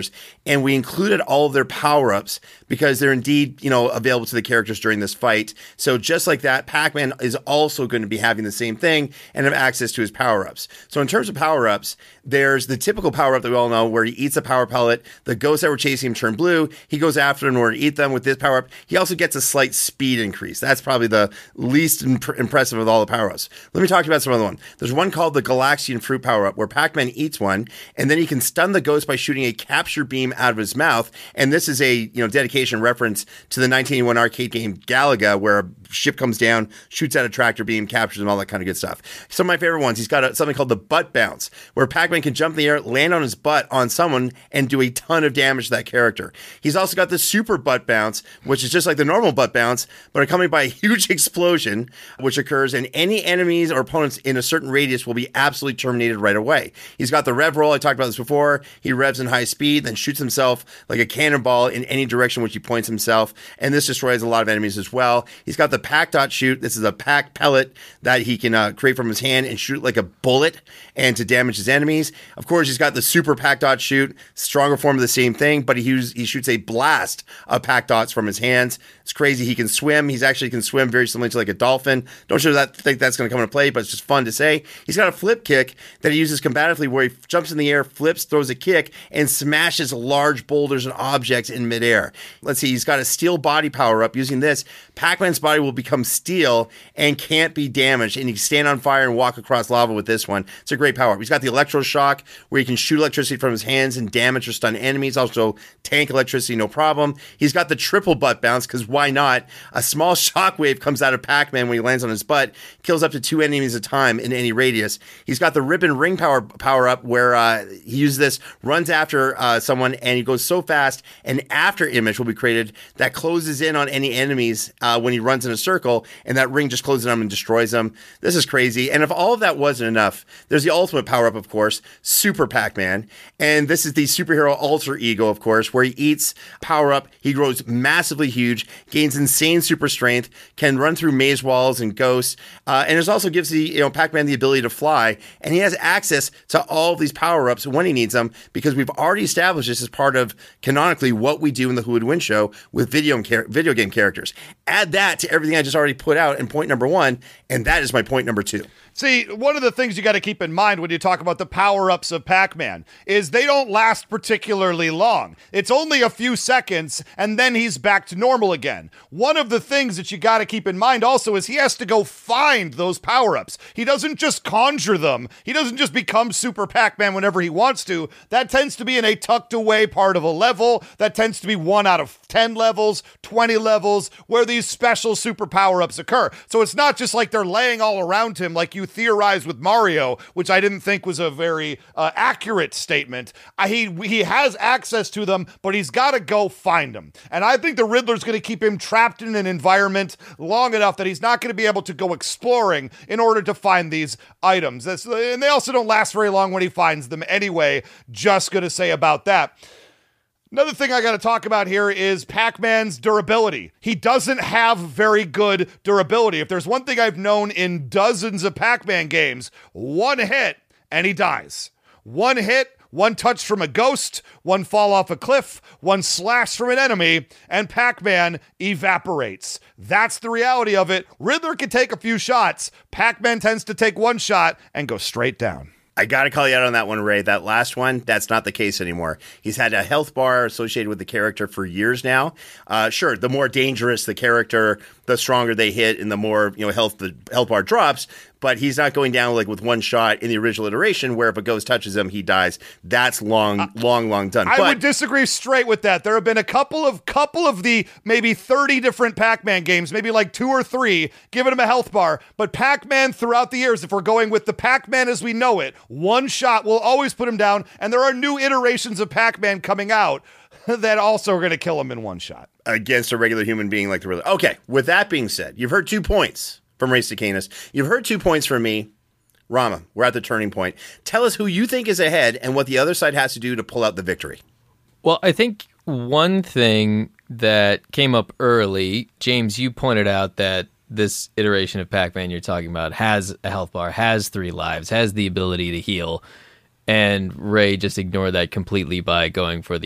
and we included all of their power-ups because they're indeed, you know, available to the characters during this fight. So just like that, Pac-Man is also going to be having the same thing and have access to his power-ups. So in terms of power-ups, there's the typical power-up that we all know where he eats a power pellet. The ghosts that were chasing him turn blue. He goes after them in order to eat them with this power-up. He also gets a slight speed increase. That's probably the least imp- impressive of all the power-ups. Let me talk to you about some other one. There's one called the Galaxian Fruit power-up where Pac-Man eats one, and then he can stun the ghost by shooting a capture beam out of his mouth. And this is a, you know, dedication reference to the nineteen eighty-one arcade game Galaga, where a ship comes down, shoots out a tractor beam, captures them, all that kind of good stuff. Some of my favorite ones, he's got a, something called the butt bounce, where Pac-Man can jump in the air, land on his butt on someone, and do a ton of damage to that character. He's also got the super butt bounce, which is just like the normal butt bounce, but accompanied by a huge explosion, which occurs, and any enemies or opponents in a certain radius will be absolutely terminated right away. He's got the rev roll. I talked about this before. He revs in high speed, then shoots himself like a cannonball in any direction which he points himself, and this destroys a lot of enemies as well. He's got the Pac Dot shoot. This is a Pac pellet that he can uh, create from his hand and shoot like a bullet and to damage his enemies. Of course, he's got the super Pac Dot shoot, stronger form of the same thing, but he use, he shoots a blast of Pac Dots from his hands. It's crazy. He can swim. He's actually can swim very similar to like a dolphin. Don't sure that think that's going to come into play, but it's just fun to say. He's got a flip kick that he uses combatively where he jumps in the air, flips, throws a kick, and smashes large boulders and objects in midair. Let's see. He's got a steel body power up. Using this, Pac-Man's body will become steel and can't be damaged, and he can stand on fire and walk across lava with this one. It's a great power up. He's got the electroshock where he can shoot electricity from his hands and damage or stun enemies. Also tank electricity, no problem. He's got the triple butt bounce because why not? A small shockwave comes out of Pac-Man when he lands on his butt, kills up to two enemies at a time in any radius. He's got the ribbon ring power power up where uh, he uses this, runs after uh, someone, and he goes so fast, an after image will be created that closes in on any enemies uh, when he runs in a circle, and that ring just closes on them and destroys them. This is crazy. And if all of that wasn't enough, there's the ultimate power up, of course, Super Pac-Man. And this is the superhero alter ego, of course, where he eats power up. He grows massively huge, gains insane super strength, can run through maze walls and ghosts. Uh, and it also gives the, you know, Pac-Man the ability to fly. And he has access to all of these power-ups when he needs them, because we've already established this as part of canonically what we do in the Who Would Win show with video, video game characters. Add that to everything I just already put out in point number one, and that is my point number two. See, one of the things you got to keep in mind when you talk about the power-ups of Pac-Man is they don't last particularly long. It's only a few seconds, and then he's back to normal again. One of the things that you got to keep in mind also is he has to go find those power-ups. He doesn't just conjure them. He doesn't just become Super Pac-Man whenever he wants to. That tends to be in a tucked-away part of a level. That tends to be one out of ten levels, twenty levels, where these special super power-ups occur. So it's not just like they're laying all around him like you theorized with Mario, which I didn't think was a very uh, accurate statement. Uh, he he has access to them, but he's got to go find them. And I think the Riddler's going to keep him trapped in an environment long enough that he's not going to be able to go exploring in order to find these items. That's, and they also don't last very long when he finds them anyway. Just going to say about that. Another thing I got to talk about here is Pac-Man's durability. He doesn't have very good durability. If there's one thing I've known in dozens of Pac-Man games, one hit and he dies. One hit, one touch from a ghost, one fall off a cliff, one slash from an enemy, and Pac-Man evaporates. That's the reality of it. Riddler can take a few shots. Pac-Man tends to take one shot and go straight down. I got to call you out on that one, Ray. That last one, that's not the case anymore. He's had a health bar associated with the character for years now. Uh, sure, the more dangerous the character, the stronger they hit and the more, you know, health the health bar drops. But he's not going down like with one shot in the original iteration where if a ghost touches him, he dies. That's long, uh, long, long done. I but, would disagree straight with that. There have been a couple of couple of the maybe thirty different Pac-Man games, maybe like two or three, giving him a health bar. But Pac-Man throughout the years, if we're going with the Pac-Man as we know it, one shot will always put him down. And there are new iterations of Pac-Man coming out that also are going to kill him in one shot. Against a regular human being like the Riddler. Okay, with that being said, you've heard two points from Ray Stacanis. You've heard two points from me. Rama, we're at the turning point. Tell us who you think is ahead and what the other side has to do to pull out the victory. Well, I think one thing that came up early, James, you pointed out that this iteration of Pac-Man you're talking about has a health bar, has three lives, has the ability to heal, and Ray just ignored that completely by going for the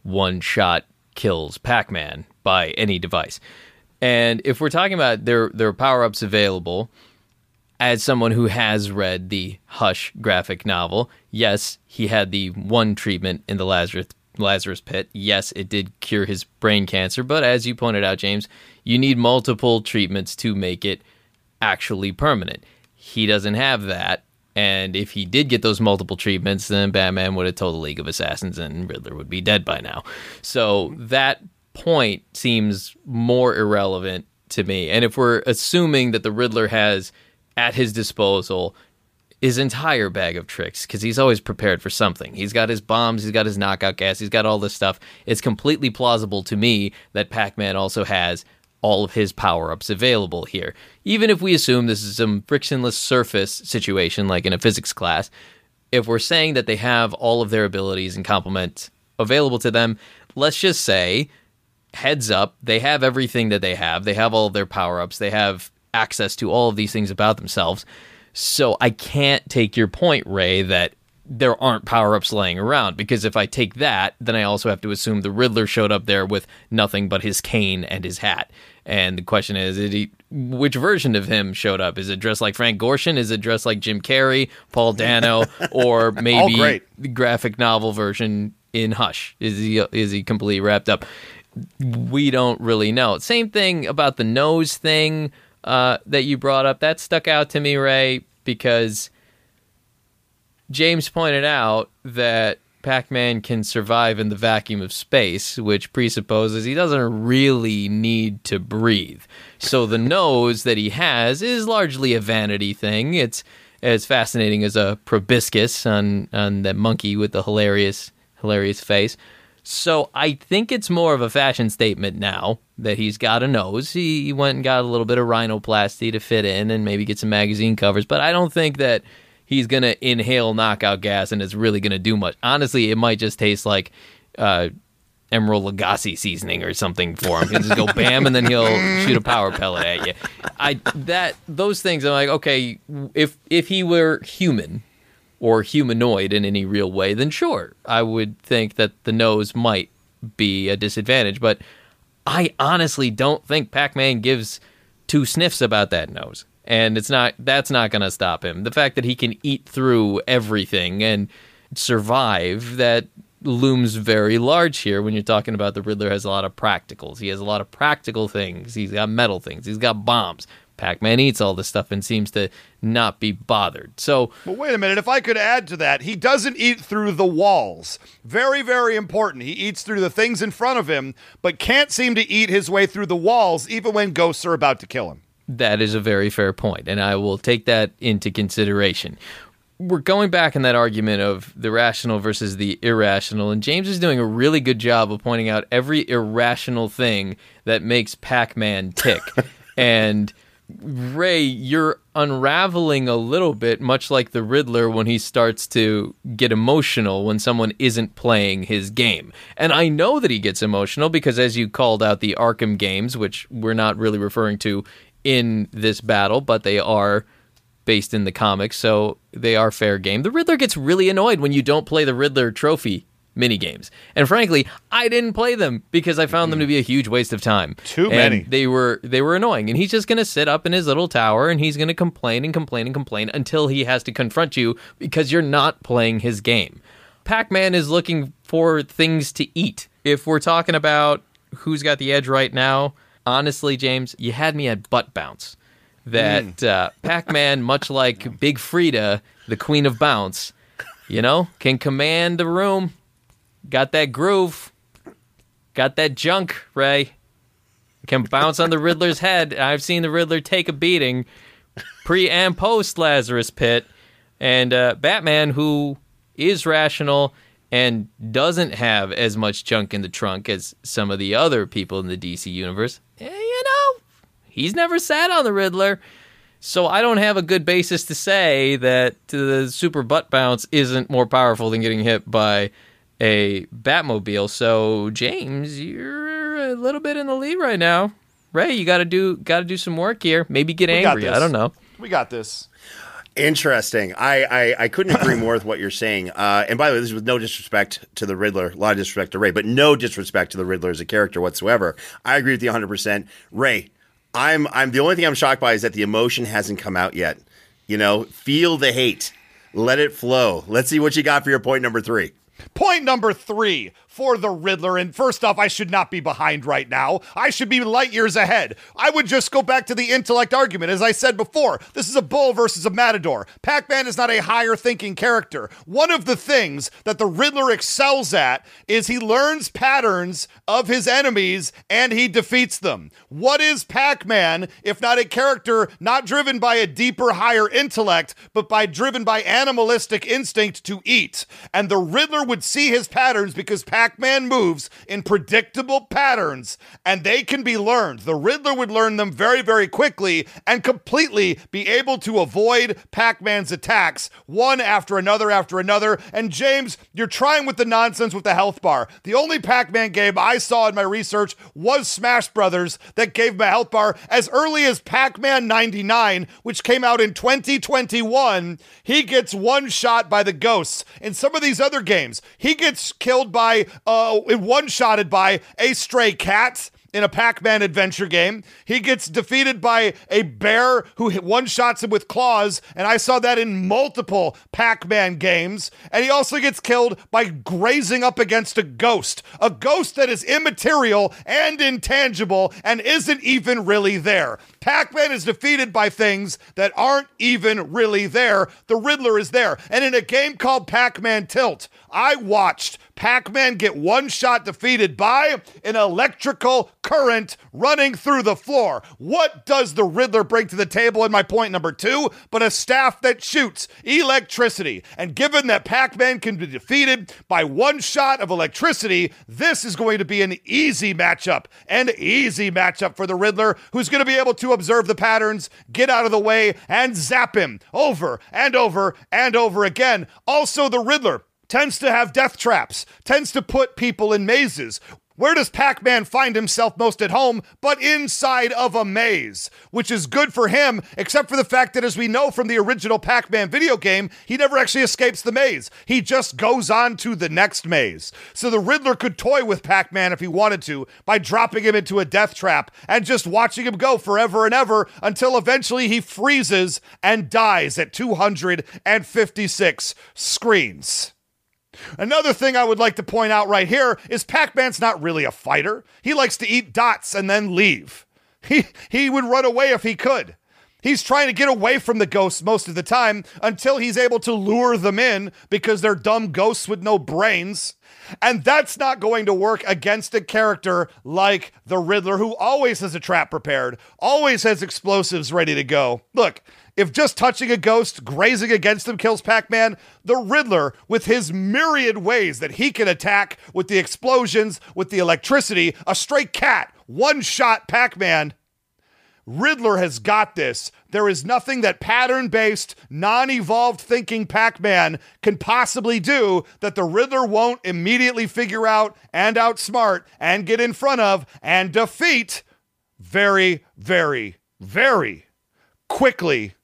one-shot kills Pac-Man by any device. And if we're talking about their, their power-ups available, as someone who has read the Hush graphic novel, yes, he had the one treatment in the Lazarus Lazarus Pit. Yes, it did cure his brain cancer, but as you pointed out, James, you need multiple treatments to make it actually permanent. He doesn't have that, and if he did get those multiple treatments, then Batman would have told the League of Assassins and Riddler would be dead by now. So that point seems more irrelevant to me. And if we're assuming that the Riddler has at his disposal his entire bag of tricks, because he's always prepared for something. He's got his bombs, he's got his knockout gas, he's got all this stuff. It's completely plausible to me that Pac-Man also has all of his power-ups available here. Even if we assume this is some frictionless surface situation, like in a physics class, if we're saying that they have all of their abilities and complement available to them, let's just say, heads up, they have everything that they have. They have all of their power-ups. They have access to all of these things about themselves. So I can't take your point, Ray, that there aren't power-ups laying around, because if I take that, then I also have to assume the Riddler showed up there with nothing but his cane and his hat. And the question is, is he, which version of him showed up? Is it dressed like Frank Gorshin? Is it dressed like Jim Carrey, Paul Dano, or maybe the graphic novel version in Hush? Is he is he completely wrapped up? We don't really know. Same thing about the nose thing uh, that you brought up. That stuck out to me, Ray, because James pointed out that Pac-Man can survive in the vacuum of space, which presupposes he doesn't really need to breathe. So the nose that he has is largely a vanity thing. It's as fascinating as a proboscis on, on that monkey with the hilarious, hilarious face. So I think it's more of a fashion statement now that he's got a nose. He, he went and got a little bit of rhinoplasty to fit in and maybe get some magazine covers, but I don't think that he's going to inhale knockout gas and it's really going to do much. Honestly, it might just taste like uh, Emerald Lagasse seasoning or something for him. He'll just go bam, and then he'll shoot a power pellet at you. I that Those things, I'm like, okay, if if he were human or humanoid in any real way, then sure, I would think that the nose might be a disadvantage. But I honestly don't think Pac-Man gives two sniffs about that nose. And it's not that's not going to stop him. The fact that he can eat through everything and survive, that looms very large here when you're talking about the Riddler has a lot of practicals. He has a lot of practical things. He's got metal things. He's got bombs. Pac-Man eats all this stuff and seems to not be bothered. So, but wait a minute. If I could add to that, he doesn't eat through the walls. Very, very important. He eats through the things in front of him, but can't seem to eat his way through the walls, even when ghosts are about to kill him. That is a very fair point, and I will take that into consideration. We're going back in that argument of the rational versus the irrational, and James is doing a really good job of pointing out every irrational thing that makes Pac-Man tick. And Ray, you're unraveling a little bit, much like the Riddler when he starts to get emotional when someone isn't playing his game. And I know that he gets emotional because, as you called out, the Arkham games, which we're not really referring to in this battle, but they are based in the comics, so they are fair game. The Riddler gets really annoyed when you don't play the Riddler trophy minigames. And frankly, I didn't play them because I found them to be a huge waste of time. Too and many. They were they were annoying. And he's just going to sit up in his little tower and he's going to complain and complain and complain until he has to confront you because you're not playing his game. Pac-Man is looking for things to eat. If we're talking about who's got the edge right now, honestly, James, you had me at butt bounce. That mm. uh, Pac-Man, much like Big Frida, the queen of bounce, you know, can command the room. Got that groove. Got that junk, Ray. Can bounce on the Riddler's head. I've seen the Riddler take a beating pre and post Lazarus Pit. And uh, Batman, who is rational and doesn't have as much junk in the trunk as some of the other people in the D C universe, eh, you know, he's never sat on the Riddler. So I don't have a good basis to say that the super butt bounce isn't more powerful than getting hit by a Batmobile. So James, you're a little bit in the lead right now. Ray, you got to do got to do some work here. Maybe get we angry. I don't know. We got this. Interesting. I, I, I couldn't agree more with what you're saying. Uh, and by the way, this is with no disrespect to the Riddler, a lot of disrespect to Ray, but no disrespect to the Riddler as a character whatsoever. I agree with you one hundred percent. Ray, I'm I'm the only thing I'm shocked by is that the emotion hasn't come out yet. You know, feel the hate. Let it flow. Let's see what you got for your point number three. Point number three for the Riddler. And first off, I should not be behind right now. I should be light years ahead. I would just go back to the intellect argument. As I said before, this is a bull versus a matador. Pac-Man is not a higher thinking character. One of the things that the Riddler excels at is he learns patterns of his enemies and he defeats them. What is Pac-Man if not a character not driven by a deeper, higher intellect, but by driven by animalistic instinct to eat? And the Riddler would see his patterns because Pac-Man moves in predictable patterns, and they can be learned. The Riddler would learn them very, very quickly and completely be able to avoid Pac-Man's attacks, one after another after another. And James, you're trying with the nonsense with the health bar. The only Pac-Man game I saw in my research was Smash Brothers that gave him a health bar as early as Pac-Man ninety-nine, which came out in twenty twenty-one. He gets one shot by the ghosts. In some of these other games, he gets killed by, uh, one-shotted by a stray cat in a Pac-Man adventure game. He gets defeated by a bear who one-shots him with claws, and I saw that in multiple Pac-Man games. And he also gets killed by grazing up against a ghost, a ghost that is immaterial and intangible and isn't even really there. Pac-Man is defeated by things that aren't even really there. The Riddler is there. And in a game called Pac-Man Tilt, I watched Pac-Man get one shot defeated by an electrical current running through the floor. What does the Riddler bring to the table in my point number two? But a staff that shoots electricity. And given that Pac-Man can be defeated by one shot of electricity, this is going to be an easy matchup. An easy matchup for the Riddler, who's going to be able to observe the patterns, get out of the way, and zap him over and over and over again. Also, the Riddler tends to have death traps, tends to put people in mazes. Where does Pac-Man find himself most at home but inside of a maze? Which is good for him, except for the fact that, as we know from the original Pac-Man video game, he never actually escapes the maze. He just goes on to the next maze. So the Riddler could toy with Pac-Man if he wanted to by dropping him into a death trap and just watching him go forever and ever until eventually he freezes and dies at two hundred fifty-six screens. Another thing I would like to point out right here is Pac-Man's not really a fighter. He likes to eat dots and then leave. He, he would run away if he could. He's trying to get away from the ghosts most of the time until he's able to lure them in because they're dumb ghosts with no brains. And that's not going to work against a character like the Riddler, who always has a trap prepared, always has explosives ready to go. Look, if just touching a ghost, grazing against him kills Pac-Man, the Riddler, with his myriad ways that he can attack with the explosions, with the electricity, a stray cat, one-shot Pac-Man, Riddler has got this. There is nothing that pattern-based, non-evolved thinking Pac-Man can possibly do that the Riddler won't immediately figure out and outsmart and get in front of and defeat very, very, very quickly.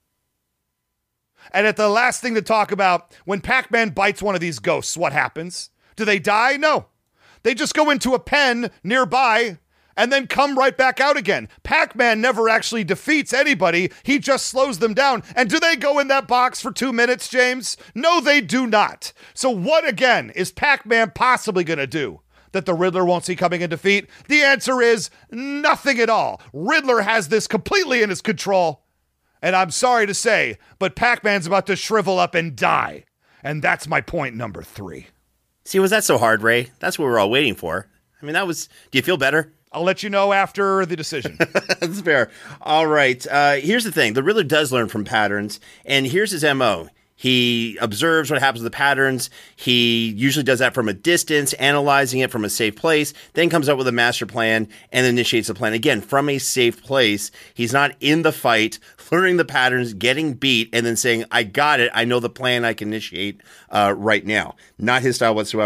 And at the last thing to talk about, when Pac-Man bites one of these ghosts, what happens? Do they die? No. They just go into a pen nearby and then come right back out again. Pac-Man never actually defeats anybody. He just slows them down. And do they go in that box for two minutes, James? No, they do not. So what, again, is Pac-Man possibly going to do that the Riddler won't see coming in defeat? The answer is nothing at all. Riddler has this completely in his control. And I'm sorry to say, but Pac-Man's about to shrivel up and die. And that's my point number three. See, was that so hard, Ray? That's what we were all waiting for. I mean, that was... Do you feel better? I'll let you know after the decision. That's fair. All right. Uh, here's the thing. The Riddler does learn from patterns, and here's his M O. He observes what happens with the patterns. He usually does that from a distance, analyzing it from a safe place, then comes up with a master plan and initiates the plan. Again, from a safe place. He's not in the fight, learning the patterns, getting beat, and then saying, I got it. I know the plan I can initiate uh, right now. Not his style whatsoever.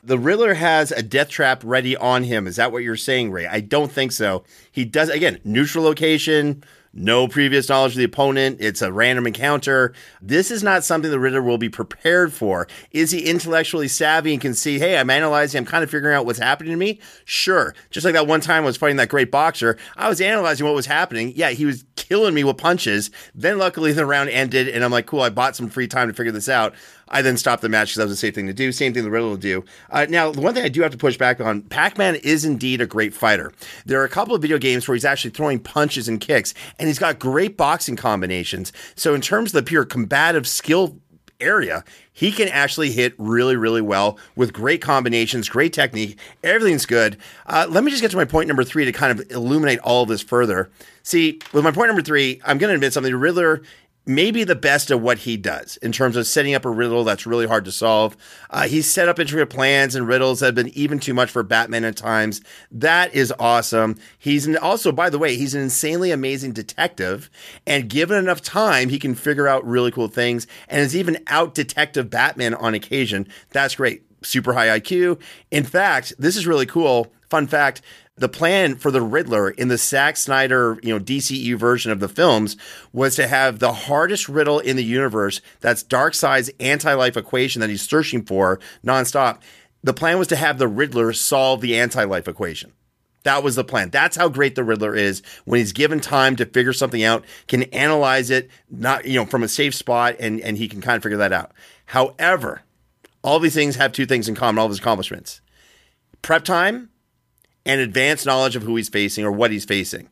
The Riddler has a death trap ready on him. Is that what you're saying, Ray? I don't think so. He does, again, neutral location, no previous knowledge of the opponent. It's a random encounter. This is not something the Riddler will be prepared for. Is he intellectually savvy and can see, hey, I'm analyzing, I'm kind of figuring out what's happening to me? Sure. Just like that one time I was fighting that great boxer, I was analyzing what was happening. Yeah, he was killing me with punches. Then luckily the round ended and I'm like, cool, I bought some free time to figure this out. I then stopped the match because that was a safe thing to do. Same thing the Riddler will do. Uh, now, the one thing I do have to push back on, Pac-Man is indeed a great fighter. There are a couple of video games where he's actually throwing punches and kicks, and he's got great boxing combinations. So in terms of the pure combative skill area, he can actually hit really, really well with great combinations, great technique. Everything's good. Uh, let me just get to my point number three to kind of illuminate all of this further. See, with my point number three, I'm going to admit something. The Riddler maybe the best of what he does in terms of setting up a riddle that's really hard to solve. Uh, he's set up intricate plans and riddles that have been even too much for Batman at times. That is awesome. He's an, also, by the way, he's an insanely amazing detective, and given enough time, he can figure out really cool things and is even out detective Batman on occasion. That's great. Super high I Q. In fact, this is really cool. Fun fact. The plan for the Riddler in the Zack Snyder, you know, D C E U version of the films was to have the hardest riddle in the universe. That's Darkseid's anti-life equation that he's searching for nonstop. The plan was to have the Riddler solve the anti-life equation. That was the plan. That's how great the Riddler is when he's given time to figure something out, can analyze it, not, you know, from a safe spot, and, and he can kind of figure that out. However, all these things have two things in common, all of his accomplishments. Prep time and advanced knowledge of who he's facing or what he's facing.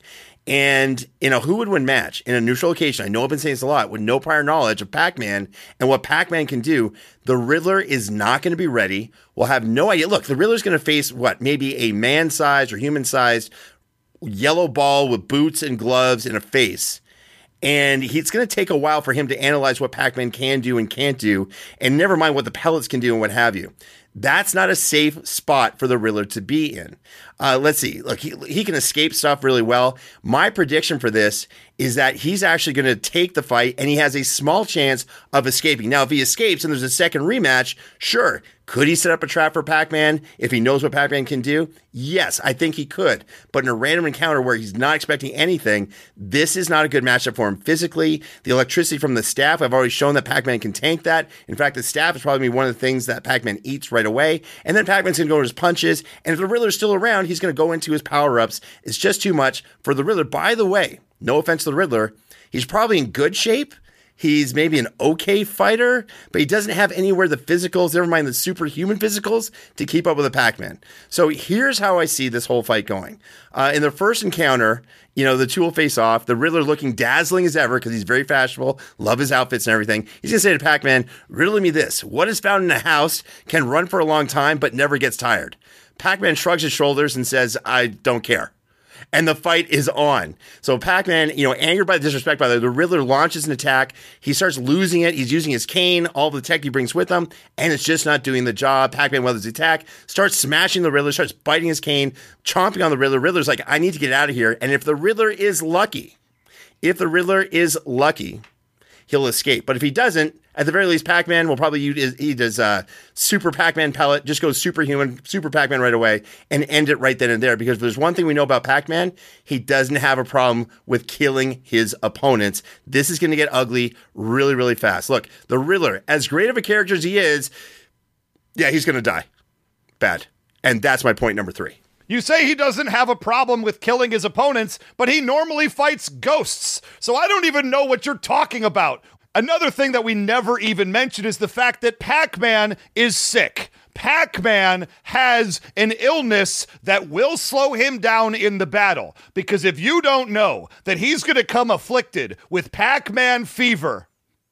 And in a who would win match, in a neutral location, I know I've been saying this a lot, with no prior knowledge of Pac-Man and what Pac-Man can do, the Riddler is not going to be ready, will have no idea. Look, the Riddler's going to face, what, maybe a man-sized or human-sized yellow ball with boots and gloves and a face. And it's going to take a while for him to analyze what Pac-Man can do and can't do, and never mind what the pellets can do and what have you. That's not a safe spot for the Riddler to be in. Uh, let's see. Look, he, he can escape stuff really well. My prediction for this is that he's actually going to take the fight, and he has a small chance of escaping. Now, if he escapes and there's a second rematch, sure. Could he set up a trap for Pac-Man if he knows what Pac-Man can do? Yes, I think he could. But in a random encounter where he's not expecting anything, this is not a good matchup for him physically. The electricity from the staff, I've already shown that Pac-Man can tank that. In fact, the staff is probably one of the things that Pac-Man eats right away. And then Pac-Man's going to go to his punches. And if the Riddler's still around, he's going to go into his power-ups. It's just too much for the Riddler. By the way, no offense to the Riddler, he's probably in good shape. He's maybe an okay fighter, but he doesn't have anywhere the physicals, never mind the superhuman physicals, to keep up with a Pac-Man. So here's how I see this whole fight going. Uh, in the first encounter, you know, the two will face off. The Riddler looking dazzling as ever because he's very fashionable, love his outfits and everything. He's going to say to Pac-Man, riddle me this. What is found in a house, can run for a long time, but never gets tired? Pac-Man shrugs his shoulders and says, I don't care. And the fight is on. So Pac-Man, you know, angered by the disrespect by the, the Riddler launches an attack. He starts losing it. He's using his cane, all the tech he brings with him, and it's just not doing the job. Pac-Man weathers the attack, starts smashing the Riddler, starts biting his cane, chomping on the Riddler. Riddler's like, I need to get out of here. And if the Riddler is lucky, if the Riddler is lucky, he'll escape. But if he doesn't, at the very least, Pac-Man will probably use, he does uh, super Pac-Man pellet, just goes superhuman, super Pac-Man right away, and end it right then and there. Because if there's one thing we know about Pac-Man, he doesn't have a problem with killing his opponents. This is going to get ugly really, really fast. Look, the Riddler, as great of a character as he is, yeah, he's going to die. Bad. And that's my point number three. You say he doesn't have a problem with killing his opponents, but he normally fights ghosts. So I don't even know what you're talking about. Another thing that we never even mentioned is the fact that Pac-Man is sick. Pac-Man has an illness that will slow him down in the battle. Because if you don't know that he's going to come afflicted with Pac-Man fever,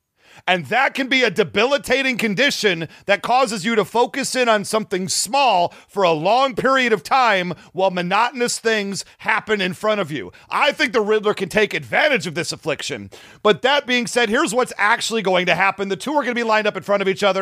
and that can be a debilitating condition that causes you to focus in on something small for a long period of time while monotonous things happen in front of you. I think the Riddler can take advantage of this affliction. But that being said, here's what's actually going to happen. The two are going to be lined up in front of each other.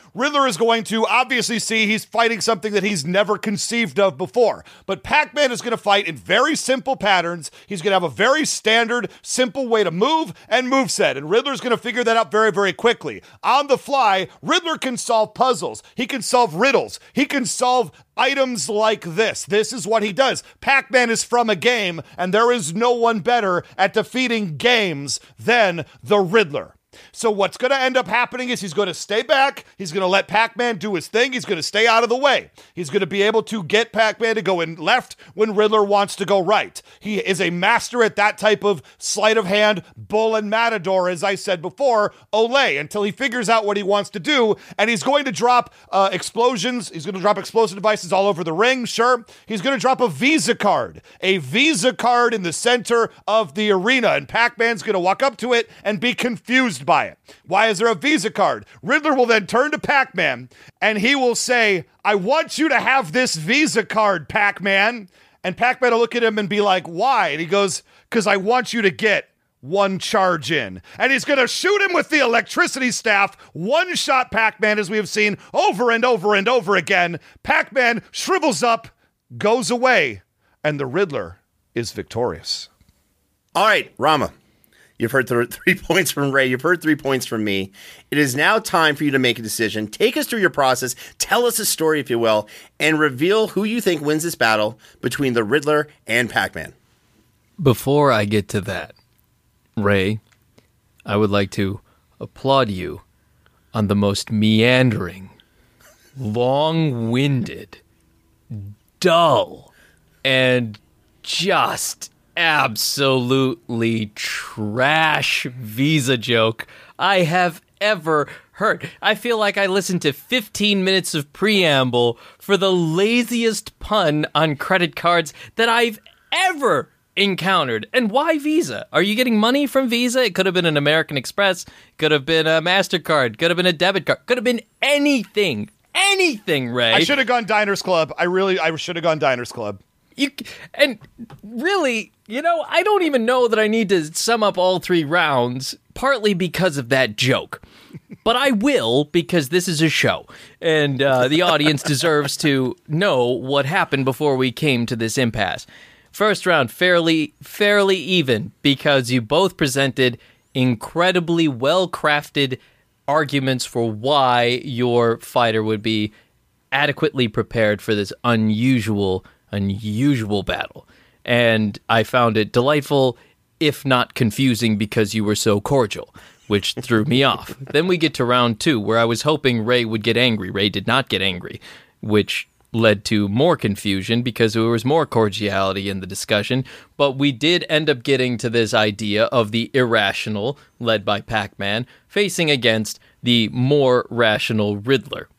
Riddler is going to obviously see he's fighting something that he's never conceived of before. But Pac-Man is going to fight in very simple patterns. He's going to have a very standard, simple way to move and moveset. And Riddler's going to figure that out very, very quickly. On the fly, Riddler can solve puzzles. He can solve riddles. He can solve items like this. This is what he does. Pac-Man is from a game, and there is no one better at defeating games than the Riddler. So what's going to end up happening is he's going to stay back. He's going to let Pac-Man do his thing. He's going to stay out of the way. He's going to be able to get Pac-Man to go in left when Riddler wants to go right. He is a master at that type of sleight of hand, bull and matador, as I said before, Olay, until he figures out what he wants to do. And he's going to drop uh, explosions. He's going to drop explosive devices all over the ring, sure. He's going to drop a Visa card, a Visa card in the center of the arena. And Pac-Man's going to walk up to it and be confused by it. Why is there a Visa card? Riddler will then turn to Pac-Man and he will say, I want you to have this Visa card, Pac-Man. And Pac-Man will look at him and be like, why? And he goes, because I want you to get one charge in. And he's going to shoot him with the electricity staff. One shot Pac-Man, as we have seen over and over and over again. Pac-Man shrivels up, goes away, and the Riddler is victorious. All right, Rama. You've heard th- three points from Ray. You've heard three points from me. It is now time for you to make a decision. Take us through your process. Tell us a story, if you will, and reveal who you think wins this battle between the Riddler and Pac-Man. Before I get to that, Ray, I would like to applaud you on the most meandering, long-winded, dull, and just absolutely trash Visa joke I have ever heard. I feel like I listened to fifteen minutes of preamble for the laziest pun on credit cards that I've ever encountered. And why Visa? Are you getting money from Visa? It could have been an American Express, could have been a MasterCard, could have been a debit card, could have been anything. Anything, Ray. I should have gone Diners Club. I really, I should have gone Diners Club. You, and really, you know, I don't even know that I need to sum up all three rounds, partly because of that joke. But I will, because this is a show, and uh, the audience deserves to know what happened before we came to this impasse. First round, fairly, fairly even, because you both presented incredibly well-crafted arguments for why your fighter would be adequately prepared for this unusual unusual battle. And I found it delightful, if not confusing, because you were so cordial, which threw me off. Then we get to round two, where I was hoping Ray would get angry. Ray did not get angry, which led to more confusion because there was more cordiality in the discussion. But we did end up getting to this idea of the irrational, led by Pac-Man, facing against the more rational Riddler,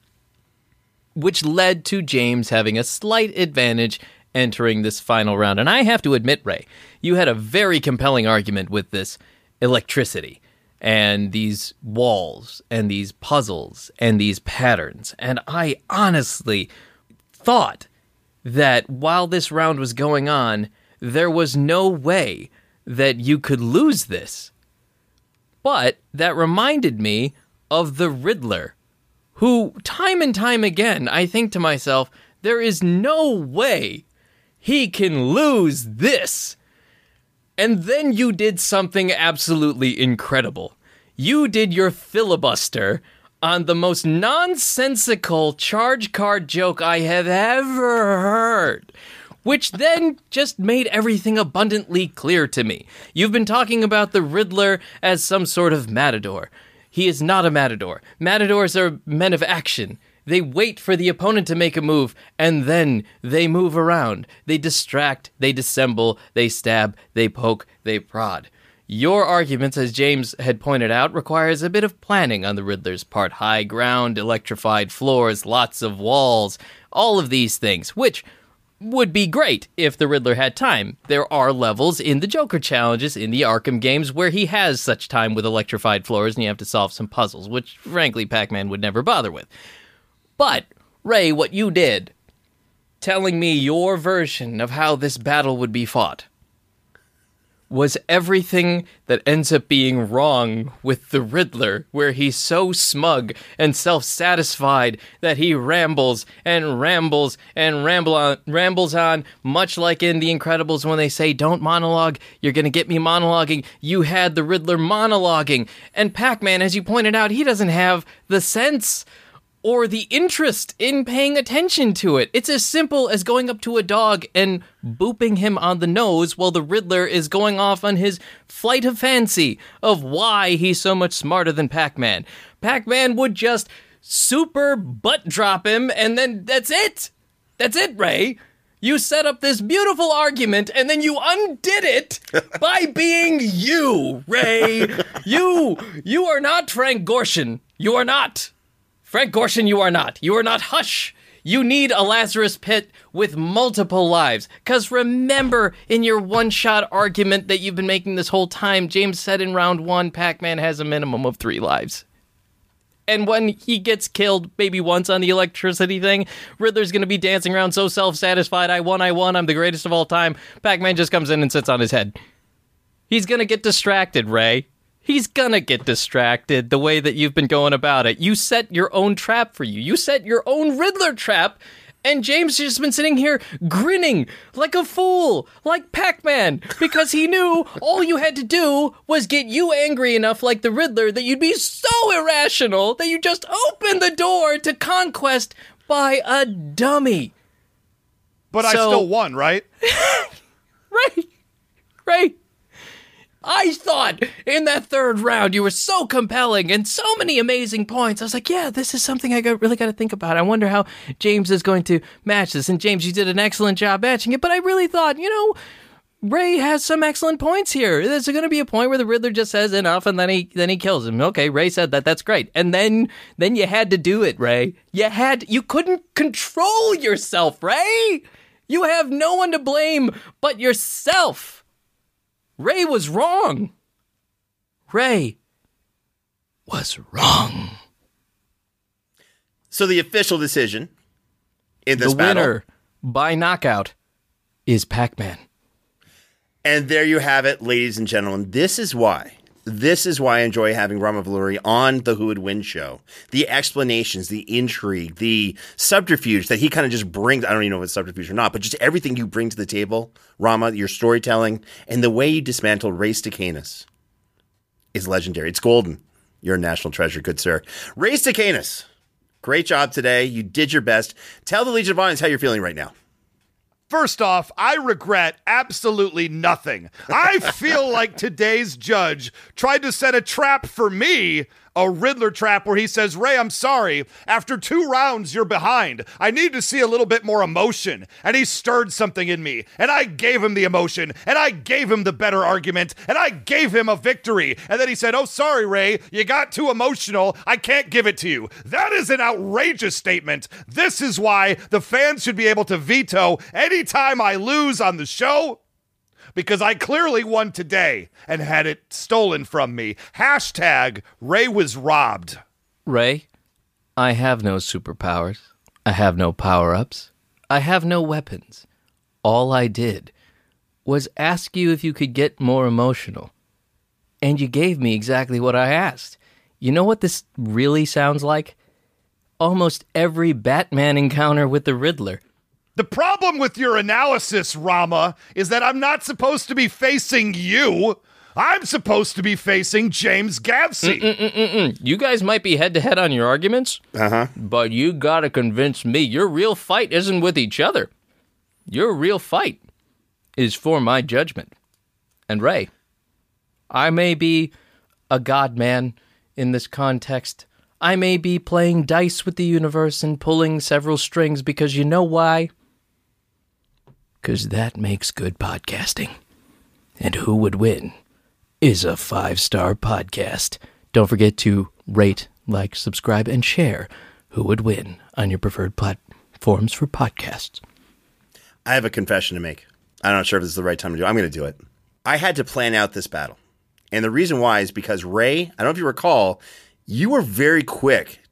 which led to James having a slight advantage entering this final round. And I have to admit, Ray, you had a very compelling argument with this electricity and these walls and these puzzles and these patterns. And I honestly thought that while this round was going on, there was no way that you could lose this. But that reminded me of the Riddler, who, time and time again, I think to myself, there is no way he can lose this. And then you did something absolutely incredible. You did your filibuster on the most nonsensical charge card joke I have ever heard, which then just made everything abundantly clear to me. You've been talking about the Riddler as some sort of matador. He is not a matador. Matadors are men of action. They wait for the opponent to make a move, and then they move around. They distract, they dissemble, they stab, they poke, they prod. Your arguments, as James had pointed out, requires a bit of planning on the Riddler's part. High ground, electrified floors, lots of walls, all of these things, which would be great if the Riddler had time. There are levels in the Joker challenges in the Arkham games where he has such time with electrified floors and you have to solve some puzzles, which, frankly, Pac-Man would never bother with. But, Ray, what you did, telling me your version of how this battle would be fought, was everything that ends up being wrong with the Riddler, where he's so smug and self-satisfied that he rambles and rambles and ramble on, rambles on, much like in The Incredibles when they say, don't monologue, you're going to get me monologuing. You had the Riddler monologuing. And Pac-Man, as you pointed out, he doesn't have the sense or the interest in paying attention to it. It's as simple as going up to a dog and booping him on the nose while the Riddler is going off on his flight of fancy of why he's so much smarter than Pac-Man. Pac-Man would just super butt drop him, and then that's it. That's it, Ray. You set up this beautiful argument, and then you undid it by being you, Ray. You, you are not Frank Gorshin. You are not. Frank Gorshin, you are not. You are not Hush. You need a Lazarus Pit with multiple lives. Because remember, in your one-shot argument that you've been making this whole time, James said in round one, Pac-Man has a minimum of three lives. And when he gets killed maybe once on the electricity thing, Riddler's going to be dancing around so self-satisfied, I won, I won, I'm the greatest of all time. Pac-Man just comes in and sits on his head. He's going to get distracted, Ray. He's gonna get distracted the way that you've been going about it. You set your own trap for you. You set your own Riddler trap, and James has just been sitting here grinning like a fool, like Pac-Man, because he knew all you had to do was get you angry enough like the Riddler that you'd be so irrational that you just open the door to conquest by a dummy. But so, I still won, right? Right. Right. I thought in that third round you were so compelling and so many amazing points. I was like, yeah, this is something I got, really got to think about. I wonder how James is going to match this. And James, you did an excellent job matching it. But I really thought, you know, Ray has some excellent points here. There's going to be a point where the Riddler just says enough and then he then he kills him. Okay, Ray said that. That's great. And then then you had to do it, Ray. You had you couldn't control yourself, Ray. You have no one to blame but yourself. Ray was wrong. Ray was wrong. So the official decision in this the battle, winner by knockout is Pac-Man. And there you have it, ladies and gentlemen. This is why. This is why I enjoy having Rama Valuri on the Who Would Win show. The explanations, the intrigue, the subterfuge that he kind of just brings. I don't even know if it's subterfuge or not, but just everything you bring to the table, Rama, your storytelling, and the way you dismantled Ray Stakenas is legendary. It's golden. You're a national treasure, good sir. Ray Stakenas, great job today. You did your best. Tell the Legion of Audience how you're feeling right now. First off, I regret absolutely nothing. I feel like today's judge tried to set a trap for me, a Riddler trap where he says, Ray, I'm sorry. After two rounds, you're behind. I need to see a little bit more emotion. And he stirred something in me. And I gave him the emotion. And I gave him the better argument. And I gave him a victory. And then he said, oh, sorry, Ray. You got too emotional. I can't give it to you. That is an outrageous statement. This is why the fans should be able to veto anytime I lose on the show. Because I clearly won today and had it stolen from me. Hashtag Ray was robbed. Ray, I have no superpowers. I have no power-ups. I have no weapons. All I did was ask you if you could get more emotional. And you gave me exactly what I asked. You know what this really sounds like? Almost every Batman encounter with the Riddler. The problem with your analysis, Rama, is that I'm not supposed to be facing you. I'm supposed to be facing James Gavsey. Mm-mm-mm-mm. You guys might be head-to-head on your arguments, uh-huh. but you gotta convince me your real fight isn't with each other. Your real fight is for my judgment. And Ray, I may be a god man in this context. I may be playing dice with the universe and pulling several strings because you know why? Because that makes good podcasting. And Who Would Win is a five-star podcast. Don't forget to rate, like, subscribe, and share Who Would Win on your preferred platforms for podcasts. I have a confession to make. I'm not sure if this is the right time to do it. I'm going to do it. I had to plan out this battle. And the reason why is because Ray, I don't know if you recall, you were very quick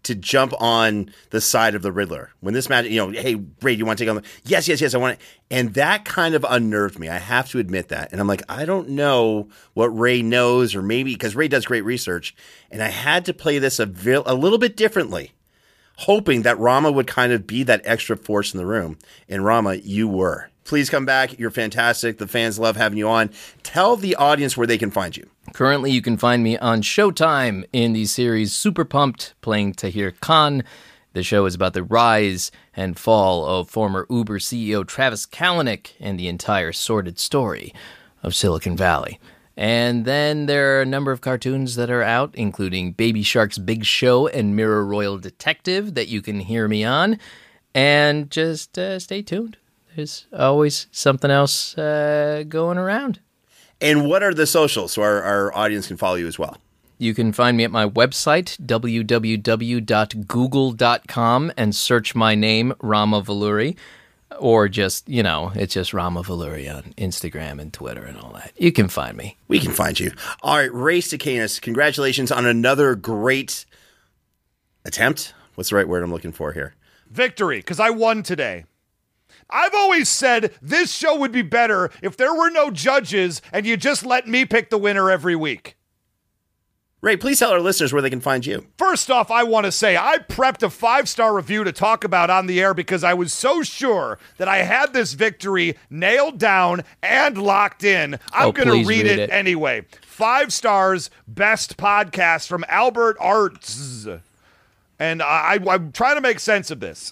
to jump on the side of the Riddler. When this match, you know, hey, Ray, do you want to take on the... Yes, yes, yes, I want it. And that kind of unnerved me. I have to admit that. And I'm like, I don't know what Ray knows, or maybe, because Ray does great research, and I had to play this a, vi- a little bit differently, hoping that Rama would kind of be that extra force in the room. And Rama, you were. Please come back. You're fantastic. The fans love having you on. Tell the audience where they can find you. Currently, you can find me on Showtime in the series Super Pumped, playing Tahir Khan. The show is about the rise and fall of former Uber C E O Travis Kalanick and the entire sordid story of Silicon Valley. And then there are a number of cartoons that are out, including Baby Shark's Big Show and Mirror Royal Detective, that you can hear me on. And just uh, stay tuned. There's always something else uh, going around. And what are the socials so our, our audience can follow you as well? You can find me at my website, w w w dot google dot com, and search my name, Rama Valuri. Or just, you know, it's just Rama Valuri on Instagram and Twitter and all that. You can find me. We can find you. All right, Ray Stakenas, congratulations on another great attempt. What's the right word I'm looking for here? Victory, because I won today. I've always said this show would be better if there were no judges and you just let me pick the winner every week. Ray, please tell our listeners where they can find you. First off, I want to say I prepped a five-star review to talk about on the air because I was so sure that I had this victory nailed down and locked in. I'm oh, going to read, read it, it anyway. Five stars, best podcast from Albert Arts. And I, I, I'm trying to make sense of this.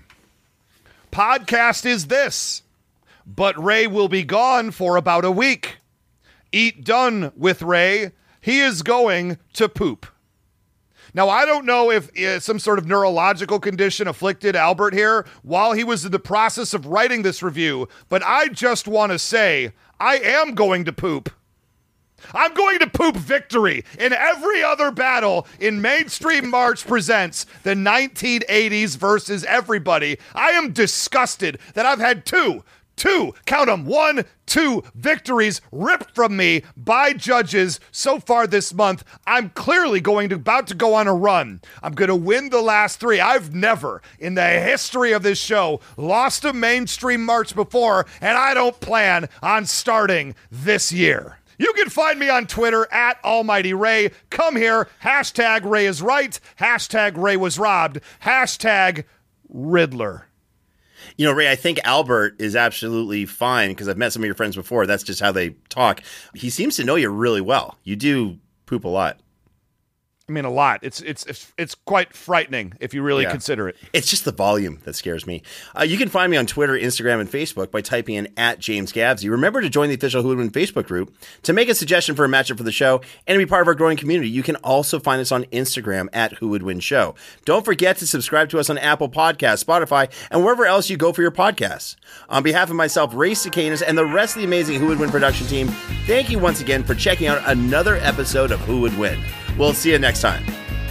Podcast is this, but Ray will be gone for about a week. Eat done with Ray. He is going to poop. Now, I don't know if uh, some sort of neurological condition afflicted Albert here while he was in the process of writing this review, but I just want to say I am going to poop. I'm going to poop victory in every other battle in Mainstream March Presents the nineteen eighties versus everybody. I am disgusted that I've had two, two, count them, one, two victories ripped from me by judges so far this month. I'm clearly going to about to go on a run. I'm going to win the last three. I've never, in the history of this show, lost a Mainstream March before, and I don't plan on starting this year. You can find me on Twitter at Almighty Ray. Come here. Hashtag Ray is right. Hashtag Ray was robbed. Hashtag Riddler. You know, Ray, I think Albert is absolutely fine because I've met some of your friends before. That's just how they talk. He seems to know you really well. You do poop a lot. I mean, a lot. It's it's it's, it's quite frightening if you really Yeah. consider it. It's just the volume that scares me. Uh, you can find me on Twitter, Instagram, and Facebook by typing in at James Gavsey. Remember to join the official Who Would Win Facebook group to make a suggestion for a matchup for the show and to be part of our growing community. You can also find us on Instagram at Who Would Win Show. Don't forget to subscribe to us on Apple Podcasts, Spotify, and wherever else you go for your podcasts. On behalf of myself, Ray Stakenas, and the rest of the amazing Who Would Win production team, thank you once again for checking out another episode of Who Would Win. We'll see you next time.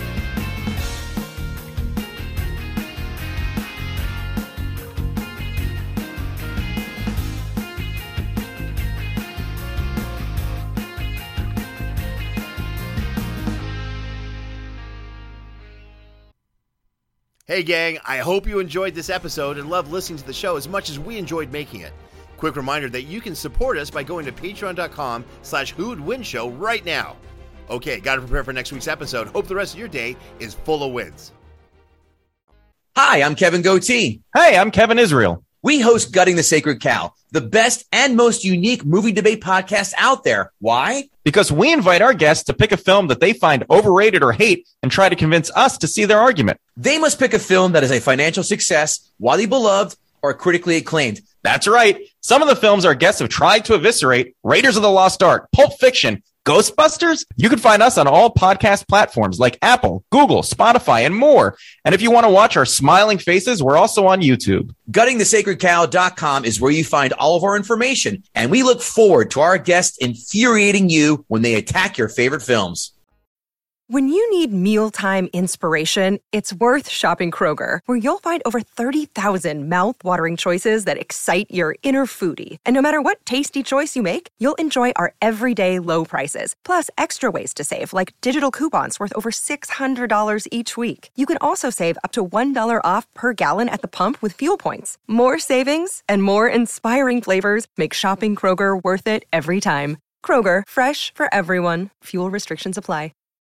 Hey gang, I hope you enjoyed this episode and loved listening to the show as much as we enjoyed making it. Quick reminder that you can support us by going to patreon.com slash Who Would Win Show right now. Okay, gotta prepare for next week's episode. Hope the rest of your day is full of wins. Hi, I'm Kevin Goatee. Hey, I'm Kevin Israel. We host Gutting the Sacred Cow, the best and most unique movie debate podcast out there. Why? Because we invite our guests to pick a film that they find overrated or hate and try to convince us to see their argument. They must pick a film that is a financial success, widely beloved, or critically acclaimed. That's right. Some of the films our guests have tried to eviscerate: Raiders of the Lost Ark, Pulp Fiction, Ghostbusters. You can find us on all podcast platforms like Apple, Google, Spotify, and more. And if you want to watch our smiling faces, we're also on YouTube. gutting the sacred cow dot com is where you find all of our information, and we look forward to our guests infuriating you when they attack your favorite films. When you need mealtime inspiration, it's worth shopping Kroger, where you'll find over thirty thousand mouth-watering choices that excite your inner foodie. And no matter what tasty choice you make, you'll enjoy our everyday low prices, plus extra ways to save, like digital coupons worth over six hundred dollars each week. You can also save up to one dollar off per gallon at the pump with fuel points. More savings and more inspiring flavors make shopping Kroger worth it every time. Kroger, fresh for everyone. Fuel restrictions apply.